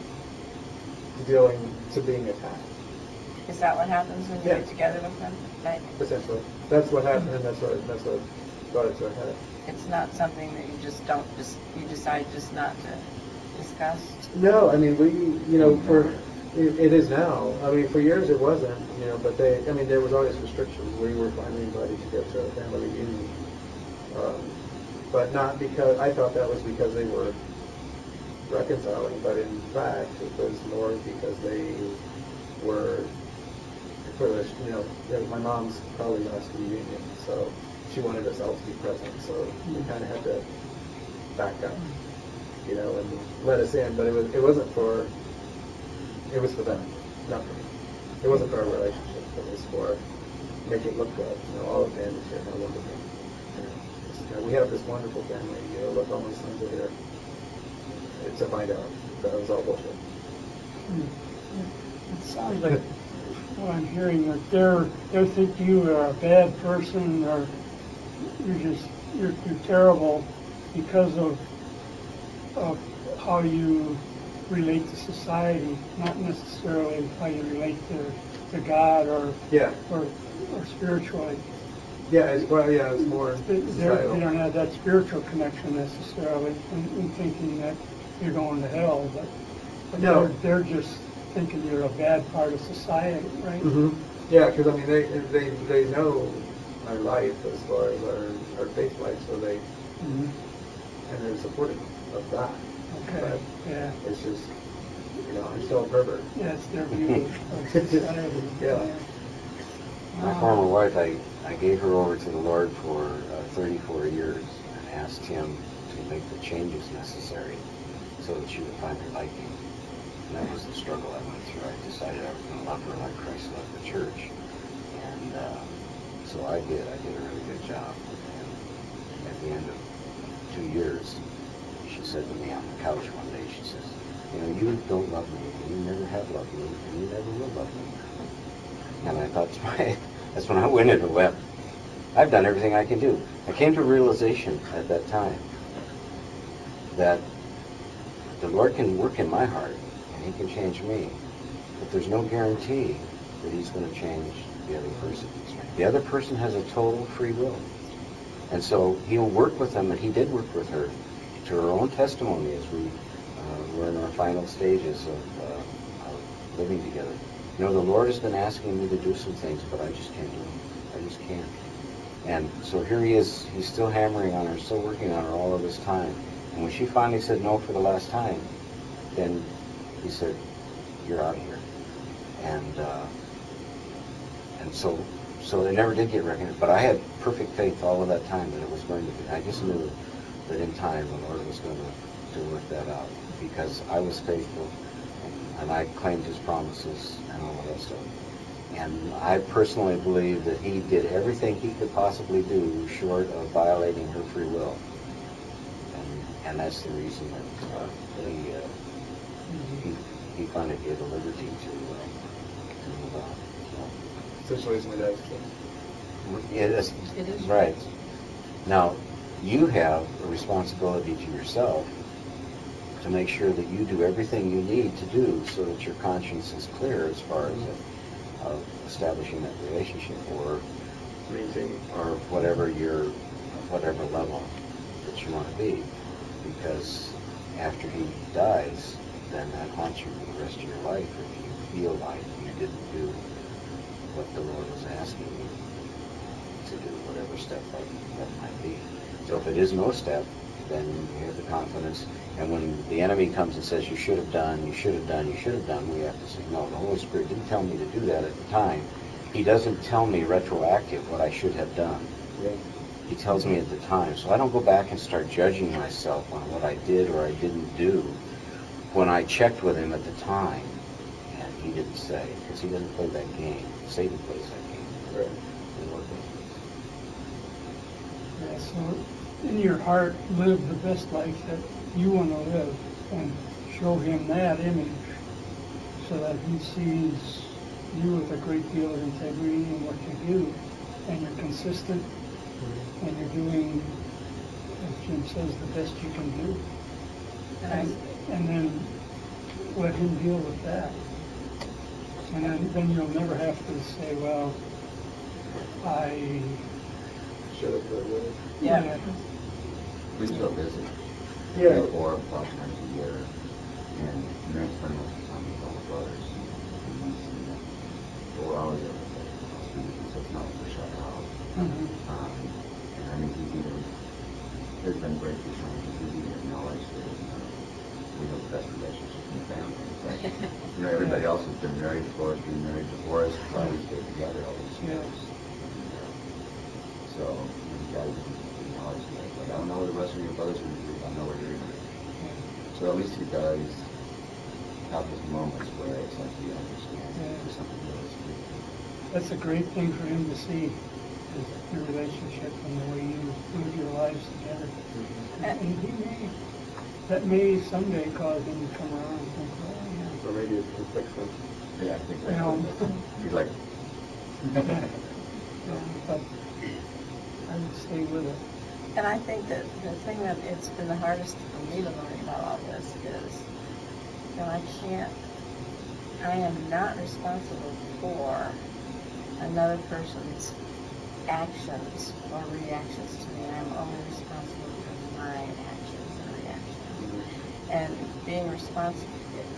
being attacked. Is that what happens when you Yeah. get together with them? Like, Essentially, that's what happened, and that's what brought it to a head. it's not something that you decide just not to discuss? No, I mean, you know, it is now. I mean, for years it wasn't, you know, but there was always restrictions. We were finally invited to go to a family reunion. But not because, I thought that was because they were reconciling, but in fact it was more because they were, you know, my mom's probably last reunion, so she wanted us all to be present, so we kind of had to back up, you know, and let us in, but it was for them, not for me. It wasn't for our relationship, it was for make it look good, you know, all the families here, how wonderful. You know, we have this wonderful family, you know, look, all my sons are here. It's a find out that it was all bullshit. It sounds like what I'm hearing that they think you are a bad person, or you're terrible because of how you relate to society, not necessarily how you relate to God or spiritually. Yeah, it's more They societal. don't have that spiritual connection necessarily in thinking that you're going to hell, but No. they're just thinking you're a bad part of society, right? Mm-hmm. Yeah, because I mean they know our life as far as our faith life, so Mm-hmm. and they're supportive of that. Okay. But Yeah. it's just, you know, I'm still a pervert. Yeah, it's their view of society. Yeah. My former wife, I gave her over to the Lord for 34 years and asked Him to make the changes necessary so that she would find her liking. And that was the struggle I went through. I decided I was going to love her like Christ loved the church. And so I did. I did a really good job. And at the end of 2 years, she said to me on the couch one day, she says, you know, you don't love me, and you never have loved me, and you never will love me. And I thought, that's when I went and wept. I've done everything I can do. I came to a realization at that time that the Lord can work in my heart, and He can change me, but there's no guarantee that He's going to change the other person. The other person has a total free will. And so He'll work with them, and He did work with her to her own testimony as we were in our final stages of living together. You know, the Lord has been asking me to do some things, but I just can't do them. I just can't. And so here He is. He's still hammering on her, still working on her all of this time. And when she finally said no for the last time, then He said, you're out of here. And so they never did get recognized. But I had perfect faith all of that time that it was going to be. I just knew that in time the Lord was going to work that out, because I was faithful and I claimed His promises and all the rest of it. And I personally believe that He did everything He could possibly do short of violating her free will. And that's the reason that he finally gave a liberty to move on. Essentially, it's my dad's kid. It is, It is. right. Now, you have a responsibility to yourself to make sure that you do everything you need to do so that your conscience is clear as far as establishing that relationship, or Maintain. or whatever level that you want to be, because after he dies, then that haunts you for the rest of your life if you feel like you didn't do what the Lord was asking you to do, whatever step that might be. So if it is no step, then you have the confidence, and when the enemy comes and says you should have done, you should have done, you should have done, we have to say, no, the Holy Spirit didn't tell me to do that at the time. He doesn't tell me retroactive what I should have done. Yeah. He tells me at the time. So I don't go back and start judging myself on what I did or I didn't do when I checked with him at the time and he didn't say, because he doesn't play that game. Satan plays that game. Right. The Lord doesn't. Yeah, so in your heart, live the best life that you want to live and show him that image so that he sees you with a great deal of integrity in what you do, and you're consistent, and you're doing, as Jim says, the best you can do. And then let him deal with that. And then you'll never have to say, well, I... Should have put it with it. Yeah. We still visit. Yeah. 3 or 4 times a year, and that's pretty much the time with all the brothers. But we're always able to speak, so it's not like we're shut out. And I mean, there's been great times. He's even acknowledged that we have the best relationship in the family. In fact, everybody else has been married before us, been married before us, but we stayed together all these years. So you guys acknowledge that. Like, I don't know what the rest of your brothers are going to do. I don't know what you're going to do. So at least he does have those moments where it's like he understands there's something really sweet. That's a great thing for him to see, is your relationship and the way you live your lives together. And that may someday cause him to come around and think, well, yeah. Or maybe it can fix them. Yeah, I think You know. he's like, But I would stay with it. And I think that the thing that it's been the hardest for me to learn about all this is that I am not responsible for another person's actions or reactions to me. I'm only responsible for my actions and reactions. And being responsible,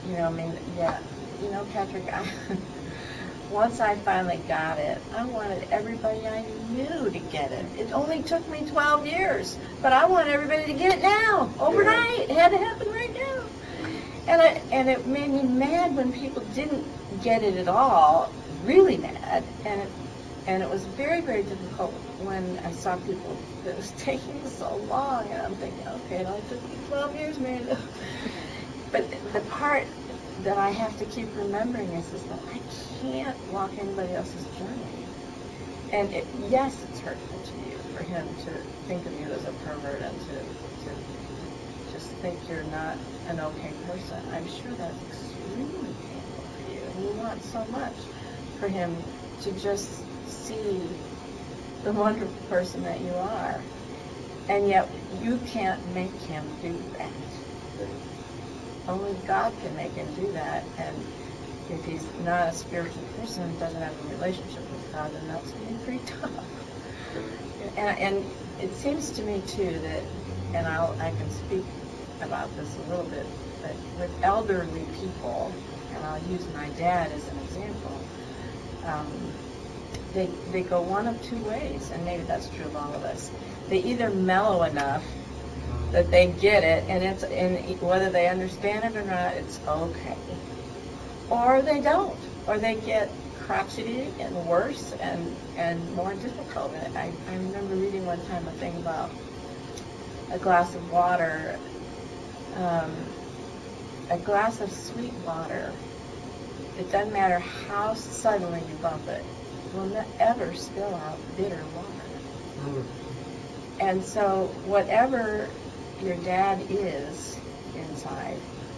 Patrick, once I finally got it, I wanted everybody I knew to get it. It only took me 12 years, but I want everybody to get it now, overnight. It had to happen right now. And it made me mad when people didn't get it at all, really mad. And it was very, very difficult when I saw people that it was taking so long, and I'm thinking, okay, it only took me 12 years, man. But the part that I have to keep remembering is that I can't walk anybody else's journey. And yes, it's hurtful to you for him to think of you as a pervert and to just think you're not an okay person. I'm sure that's extremely painful for you. And you want so much for him to just see the wonderful person that you are. And yet you can't make him do that. Only God can make him do that, and if he's not a spiritual person and doesn't have a relationship with God, then that's going to be pretty tough. And it seems to me, too, that, and I can speak about this a little bit, but with elderly people, and I'll use my dad as an example, they go one of two ways, and maybe that's true of all of us. They either mellow enough that they get it, and whether they understand it or not, it's okay. Or they don't, or they get crotchety and worse and more difficult. And I remember reading one time a thing about a glass of water, a glass of sweet water. It doesn't matter how suddenly you bump it, will not ever spill out bitter water. And so whatever your dad is inside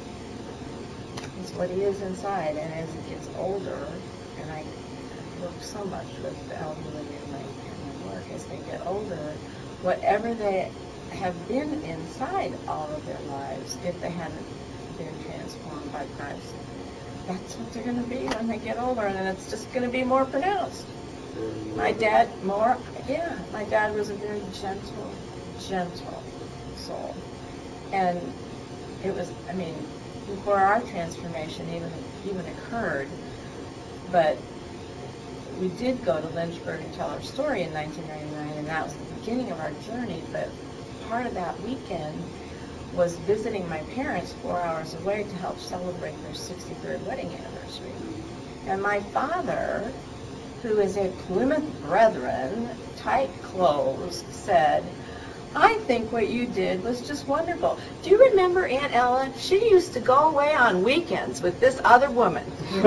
is what he is inside, and as he gets older, and I work so much with the elderly in my work, as they get older, whatever they have been inside all of their lives, if they haven't been transformed by Christ, that's what they're going to be when they get older, and it's just going to be more pronounced. My dad, my dad was a very gentle soul. And it was, I mean, before our transformation even occurred, but we did go to Lynchburg and tell our story in 1999, and that was the beginning of our journey. But part of that weekend was visiting my parents 4 hours away to help celebrate their 63rd wedding anniversary. And my father, who is a Plymouth Brethren, tight clothes, said, I think what you did was just wonderful. Do you remember Aunt Ella? She used to go away on weekends with this other woman.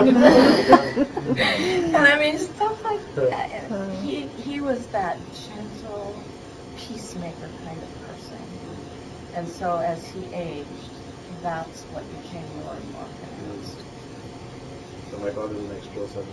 And I mean, stuff like that. And he was that gentle, peacemaker kind of person. And so as he aged, that's what became more and more pronounced. So my father's the next Joseph.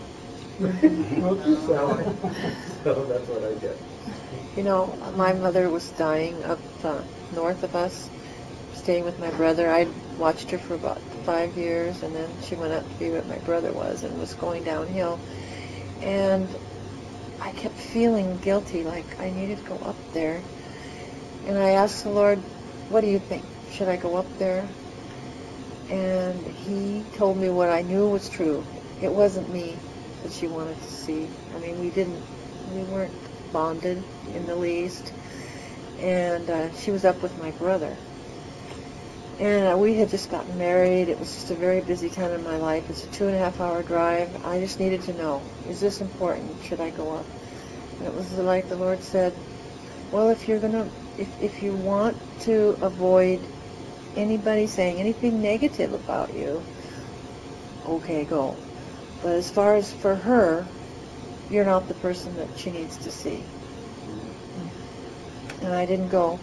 So that's what I get. You know, my mother was dying up north of us, staying with my brother. I watched her for about 5 years, and then she went up to be what my brother was and was going downhill. And I kept feeling guilty, like I needed to go up there. And I asked the Lord, what do you think? Should I go up there? And he told me what I knew was true. It wasn't me that she wanted to see. I mean, we weren't bonded in the least. And she was up with my brother. And we had just gotten married. It was just a very busy time in my life. It's a 2.5-hour drive. I just needed to know, is this important? Should I go up? And it was like the Lord said, well, if you want to avoid anybody saying anything negative about you, okay, go. But as far as for her, you're not the person that she needs to see. And I didn't go.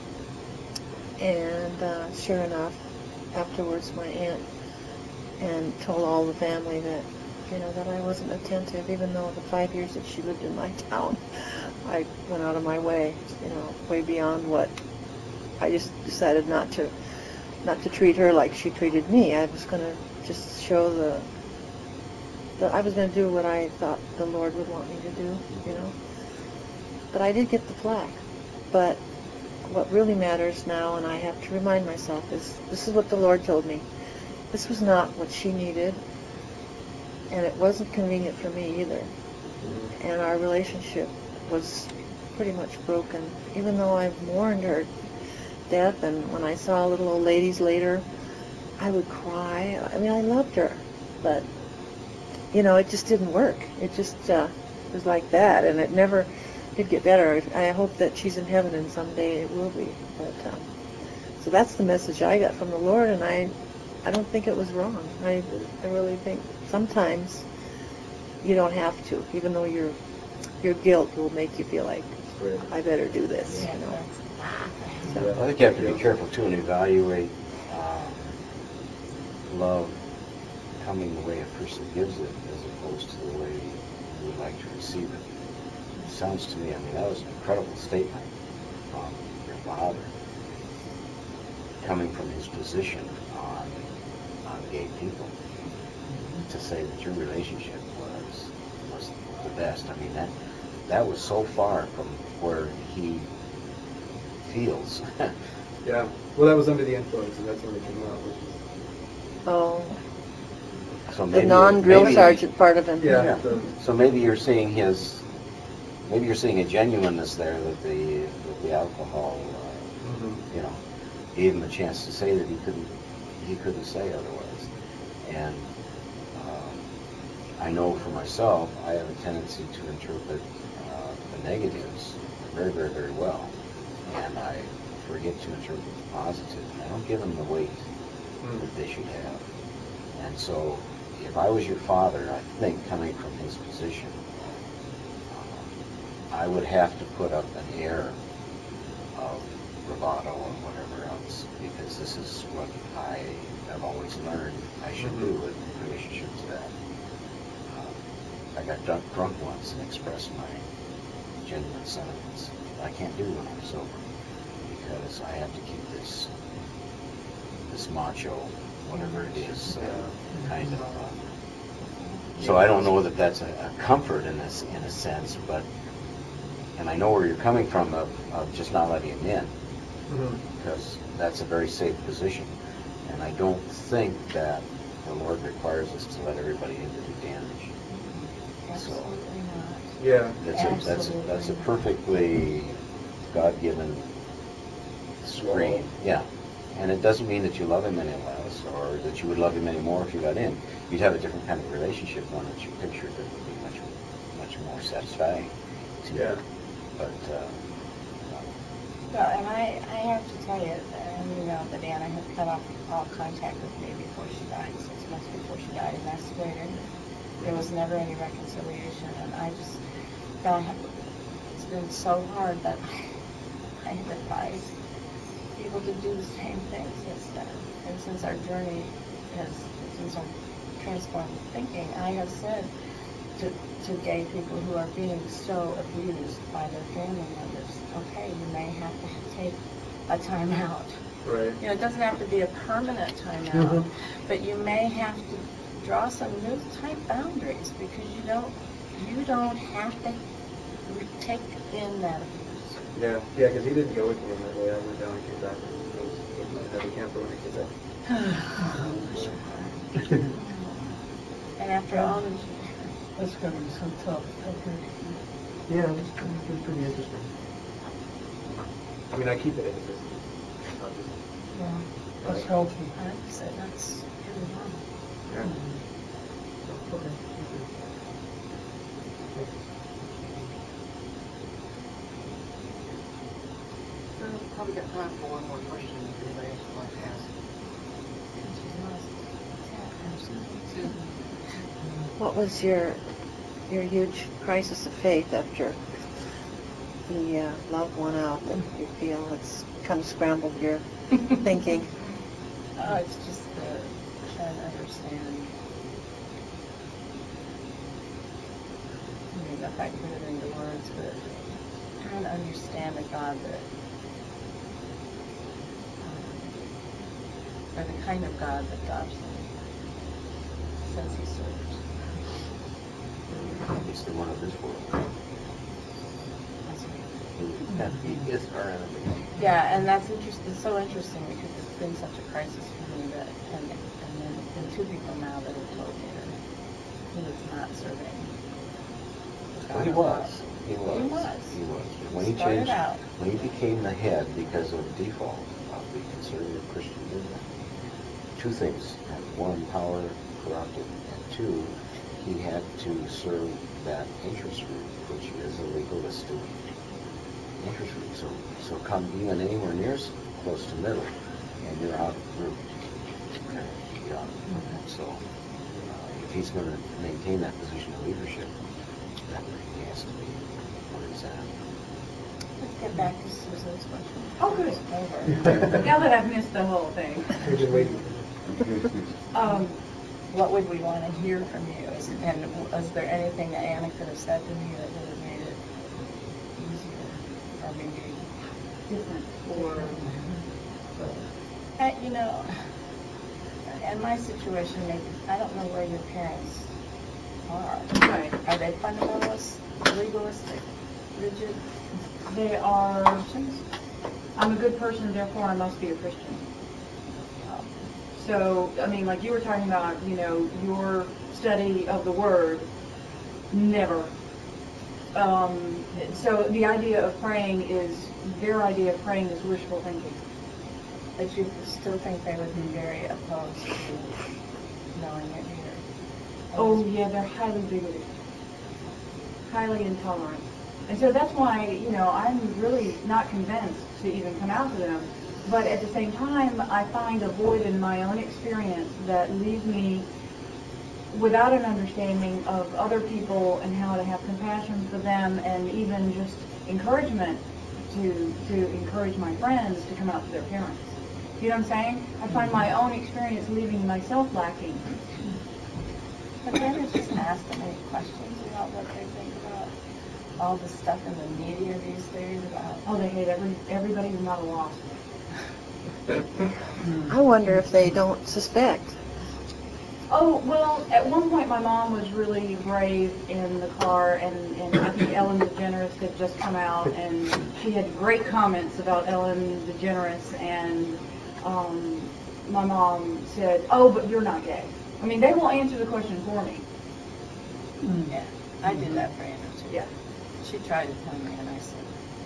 And sure enough, afterwards my aunt and told all the family that, that I wasn't attentive, even though the 5 years that she lived in my town, I went out of my way, way beyond what I just decided not to treat her like she treated me. I was going to just show that I was going to do what I thought the Lord would want me to do, But I did get the flack. But what really matters now, and I have to remind myself, is this is what the Lord told me. This was not what she needed, and it wasn't convenient for me either. And our relationship was pretty much broken, even though I've mourned her death, and when I saw little old ladies later, I would cry. I mean, I loved her, but, it just didn't work. It just was like that, and it never did get better. I hope that she's in heaven and someday it will be. But so that's the message I got from the Lord, and I don't think it was wrong. I really think sometimes you don't have to, even though your guilt will make you feel like, I better do this. So. I think you have to be careful too and evaluate love coming the way a person gives it as opposed to the way you would like to receive it. It sounds to me, that was an incredible statement from your father, coming from his position on gay people, to say that your relationship was the best. That was so far from where he feels. Yeah. Well, that was under the influence, and that's when it came out. Oh. So the non-drill sergeant part of him. Yeah. So maybe you're seeing a genuineness there that the alcohol, gave him a chance to say that he couldn't say otherwise. And I know for myself, I have a tendency to interpret the negatives very, very, very well, and I forget to interpret the positive. I don't give them the weight that they should have. And so, if I was your father, I think coming from his position, I would have to put up an air of bravado or whatever else, because this is what I have always learned I should do in relationship to that. I got drunk once and expressed my genuine sentiments. I can't do when I'm sober, because I have to keep this macho, whatever it is, kind of So I don't know that that's a comfort in this, in a sense, but, and I know where you're coming from of just not letting him in, because that's a very safe position. And I don't think that the Lord requires us to let everybody in to do damage. Absolutely not. Yeah. That's a perfectly God-given screen. Yeah. And it doesn't mean that you love him any less, or that you would love him any more if you got in. You'd have a different kind of relationship, one that you pictured that would be much more satisfying to you. But Well, and I have to tell you, you know, that Anna had cut off all contact with me before she died, 6 months before she died, and that's the way it ended. There was never any reconciliation, and I just, it's been so hard that I have advised people to do the same thing since then. And since our journey since our transformed thinking, I have said to gay people who are being so abused by their family members, okay, you may have to take a time out. Right. You know, it doesn't have to be a permanent time out, but you may have to draw some new type boundaries, because you don't have to take in that abuse. Yeah, because he didn't go with me on that way. I went down and came back. I was at the camper when I came back. And after all the That's going to be so tough. Yeah, it's pretty interesting. I mean, I keep it interesting. Yeah, that's healthy. I have to say that's really wrong. Yeah. Okay. So we've probably got time for one more question if anybody else would like to ask. What was your huge crisis of faith after the loved one out that you feel it's kind of scrambled your thinking? Oh, it's just trying to understand. I mean, if I put it into words, but trying to understand the God that, or the kind of God that Dobson says he serves. it's the one of this world. That's right. That he is our enemy. Yeah, and that's interesting. It's so interesting because it's been such a crisis for me that, and then two people now that have told me that he was not serving. He was. He was. He was. He was. When he Started changed, out. when he became the head because of default of the conservative Christian movement, two things: one, power corrupted, and two, he had to serve that interest group, which is a legalistic interest group. So come even anywhere near close to middle, and you're out of the group. Okay, you're out of the group. So if he's going to maintain that position of leadership, then he has to be where he's at. Let's get back to Susan's question. Oh, good. Over. Now that I've missed the whole thing. We've been waiting. What would we want to hear from you? And was there anything that Anna could have said to me that would have made it easier, or maybe Different. or you know, in my situation, maybe I don't know where your parents are. Right. Are they fundamentalists, legalistic, rigid? They are, I'm a good person, therefore I must be a Christian. So, I mean, like you were talking about, you know, your study of the Word, never. So the idea of praying is, their idea of praying is wishful thinking. But you still think they would be very opposed to knowing it here? Oh yeah, they're highly bigoted, highly intolerant. And so that's why, you know, I'm really not convinced to even come out to them. But at the same time, I find a void in my own experience that leaves me without an understanding of other people and how to have compassion for them, and even just encouragement to encourage my friends to come out to their parents. You know what I'm saying? I find my own experience leaving myself lacking. But then it's just ask them any questions about what they think about all the stuff in the media these days about. Oh, they hate everybody who's not a lost. I wonder if they don't suspect. Oh, well, at one point my mom was really brave in the car, and I think Ellen DeGeneres had just come out, and she had great comments about Ellen DeGeneres, and my mom said, oh, but you're not gay. I mean, they will answer the question for me. Yeah, I did that for Anna too. Yeah. She tried to tell me, and I said,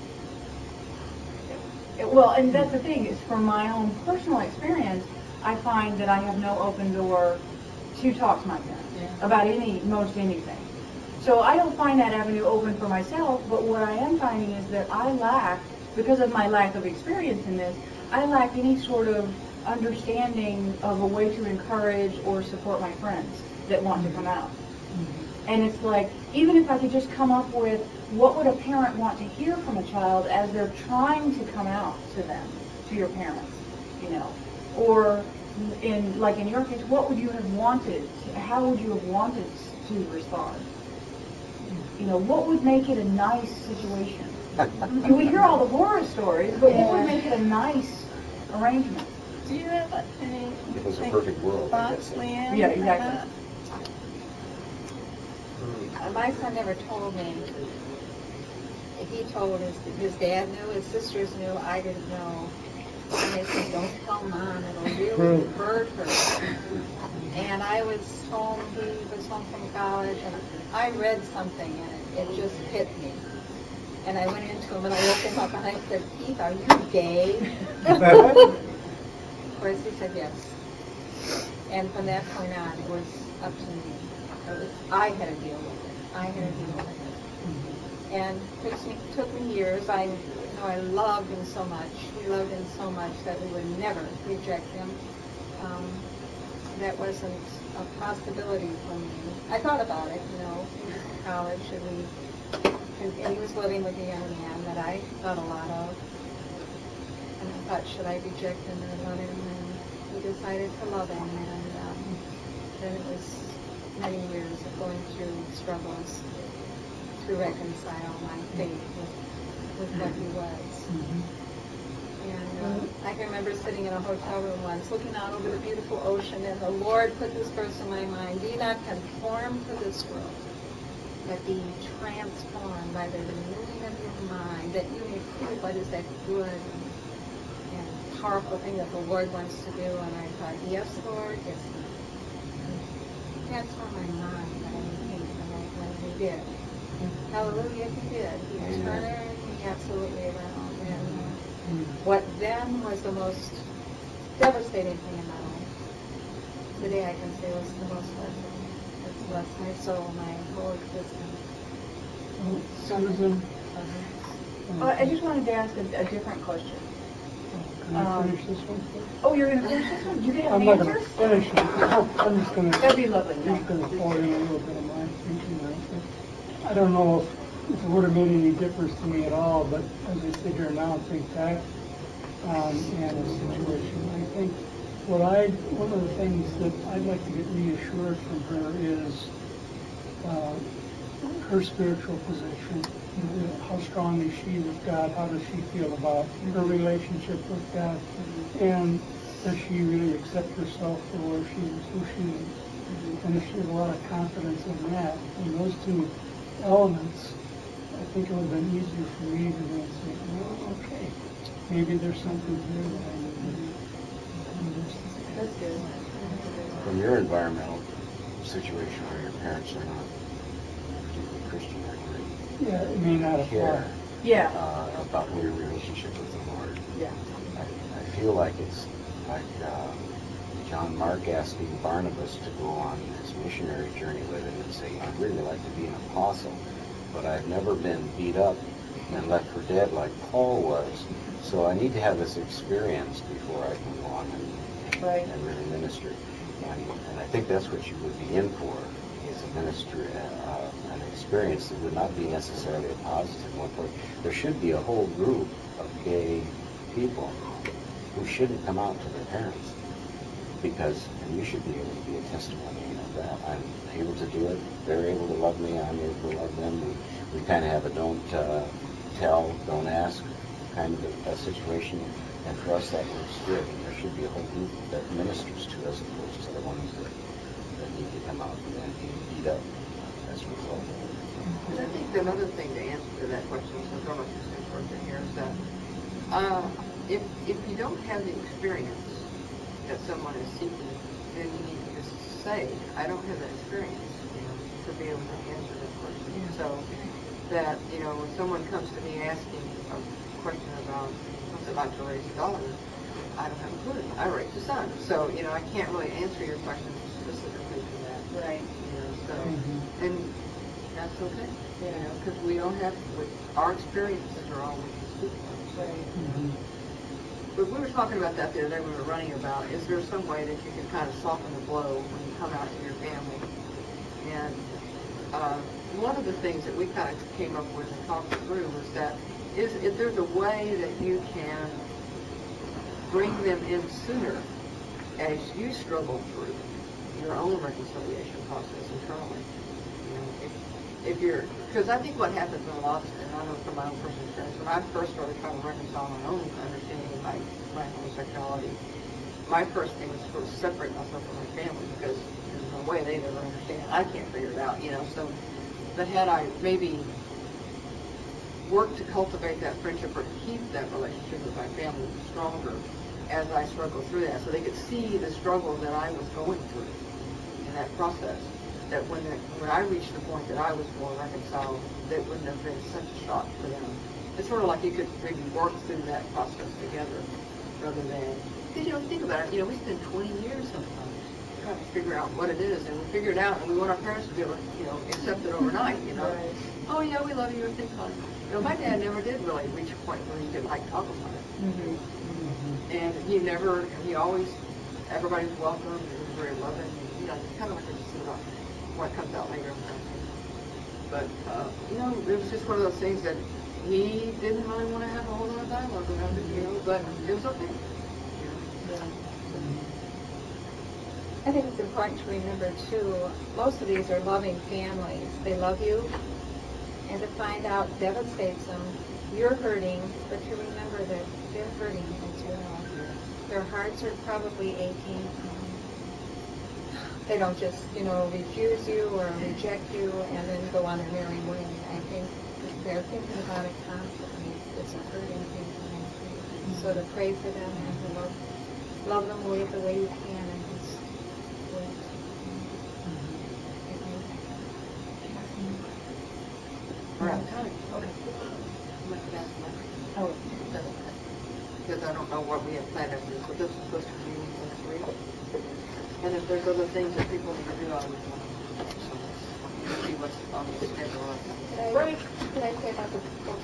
Well, and that's the thing, is from my own personal experience, I find that I have no open door to talk to my parents about most anything. So I don't find that avenue open for myself, but what I am finding is that I lack, because of my lack of experience in this, I lack any sort of understanding of a way to encourage or support my friends that want to come out. And it's like, even if I could just come up with, what would a parent want to hear from a child as they're trying to come out to them, to your parents, you know? Or in your case, what would you have wanted, how would you have wanted to respond? You know, what would make it a nice situation? We hear all the horror stories, but what would make it a nice arrangement? do you have any It was a perfect world, I guess. thoughts, Leanne? Yeah, exactly. My son never told me. He told his dad knew, his sisters knew, I didn't know. And they said, don't tell Mom, it'll really hurt her. And I was home, he was home from college, and I read something in it. It just hit me. And I went into him and I woke him up and I said, Keith, are you gay? Of course he said yes. And from that point on, it was up to me. I had to deal with it. I had to deal with it. And it took me years. I loved him so much. We loved him so much that we would never reject him. That wasn't a possibility for me. I thought about it, he was in college, and he was living with a young man that I thought a lot of. And I thought, should I reject him or love him? And we decided to love him. And then it was many years of going through struggles to reconcile my faith with what he was. And I can remember sitting in a hotel room once, looking out over the beautiful ocean, and the Lord put this verse in my mind: be not conformed to this world, but be transformed by the renewing of your mind, that you may prove what is that good and powerful thing that the Lord wants to do. And I thought, yes, Lord, yes, Lord. Transform my mind by faith, when he did. Hallelujah, he did. He turned me absolutely around. And what then was the most devastating thing in my life, today I can say was the most blessing. It's blessed my soul, my whole existence. Susan? I just wanted to ask a different question. Can I finish this one? Oh, you're going to finish this one? You didn't I'm have not an going to answer? finish it. I'm just going to... That'd be lovely. Just going to pour in a little bit of my thinking on it. I don't know if it would have made any difference to me at all, but as I sit here now and think back on Anna's situation, I think one of the things that I'd like to get reassured from her is her spiritual position. How strong is she with God? How does she feel about her relationship with God? And does she really accept herself for where she is, who she is? And if she has a lot of confidence in that, in those two elements, I think it would have been easier for me to then say, well, okay, maybe there's something here that I need to understand. That's good. From your environmental situation where your parents are not particularly Christian, I agree. Yeah, it may not apply. Yeah. About your relationship with the Lord. Yeah. I feel like it's like John Mark asking Barnabas to go on his missionary journey with him and say, I'd really like to be an apostle, but I've never been beat up and left for dead like Paul was. So I need to have this experience before I can go on and really minister. And I think that's what you would be in for, is a ministry, an experience that would not be necessarily a positive one. There should be a whole group of gay people who shouldn't come out to their parents, because, and you should be able to be a testimony of that. I'm able to do it. They're able to love me. I'm able to love them. We kind of have a don't tell, don't ask kind of a situation. And for us, that works good. And there should be a whole group that ministers to us, opposed to the ones that need to come out and then beat up as a result of it. And I think another thing to answer to that question, since I'm a business person here, is that if you don't have the experience that someone is seeking, then you need to just say, I don't have that experience, to be able to answer that question. So that, when someone comes to me asking a question about what's it like to raise a daughter, I don't have a clue. I raised a son. So, I can't really answer your question specifically for that. Right. So, and that's okay. Because we don't have, our experiences are all we can speak of. Right. But we were talking about that the other day when we were running about, is there some way that you can kind of soften the blow when you come out to your family? And one of the things that we kind of came up with and talked through was that if there's a way that you can bring them in sooner as you struggle through your own reconciliation process internally. If you're, because I think what happens in a lot, and I know from my own personal experience, when I first started trying to reconcile my own understanding of my homosexuality, my first thing was to sort of separate myself from my family because there's no way they ever understand. I can't figure it out, So, but had I maybe worked to cultivate that friendship or to keep that relationship with my family stronger as I struggled through that, so they could see the struggle that I was going through in that process, that when I reached the point that I was more reconciled, that wouldn't have been such a shock for them. It's sort of like you could maybe work through that process together, rather than, because think about it, we spend 20 years sometimes trying to figure out what it is, and we figure it out, and we want our parents to be able to, accept it overnight, Right. Oh yeah, we love you, everything's fine. My dad never did really reach a point where he could talk about it. And he always, everybody was welcome, he was very loving, kind of like what comes out later. But, it was just one of those things that he didn't really want to have a whole lot of dialogue around it, but it was okay. I think it's important to remember, too, most of these are loving families. They love you, and to find out devastates them. You're hurting, but to remember that they're hurting as well. Their hearts are probably aching. They don't just, refuse you or reject you and then go on their merry way. I think they're thinking about it constantly. It's a hurting thing for them. So to pray for them and to love them the way you can and just wait. We're out of time. Okay. Oh. Because I don't know what we have planned after this, but this is supposed to be next week. And if there's other things that people need to do, I would want to see what's on the schedule. Can I say about the book?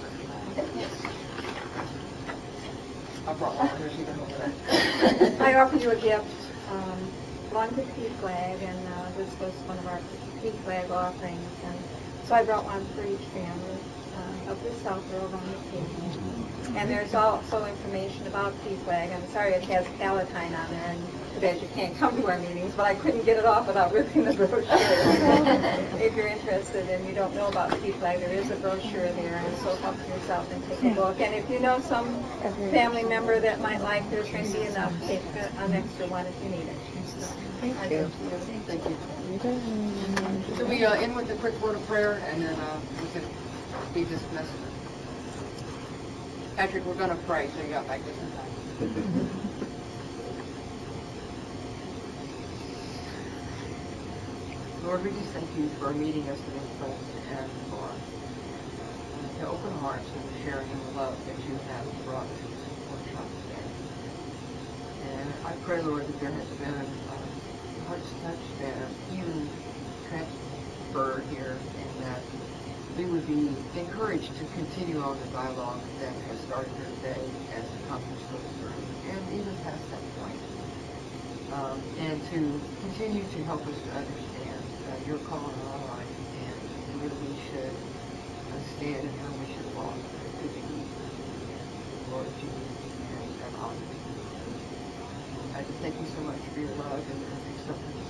I brought one. There's even over there. I offered you a gift, one to P-Flag, and this was one of our P-Flag offerings. And so I brought one for each family. Up the South Road on the table. And there's also information about P-Flag. I'm sorry it has Palatine on there, and too bad you can't come to our meetings, but I couldn't get it off without ripping the brochure. If you're interested and you don't know about P-Flag, there is a brochure there, and so help yourself and take a look. And if you know some family member that might like this, there's enough. Take an extra one if you need it. Thank you. Thank you. So we end with a quick word of prayer, and then we can be dismissed. Patrick, we're going to pray, so you got back this in time. Lord, we just thank you for meeting us in this place and for the open hearts and the sharing and the love that you have brought to this workshop today. And I pray, Lord, that there has been hearts touched and even transferred here, and that we would be encouraged to continue on the dialogue that has started here today as the conference goes through, and even past that point. And to continue to help us to understand your call in our life and where we should stand and how we should walk to the Lord Jesus and honor. I just thank you so much for your love and your acceptance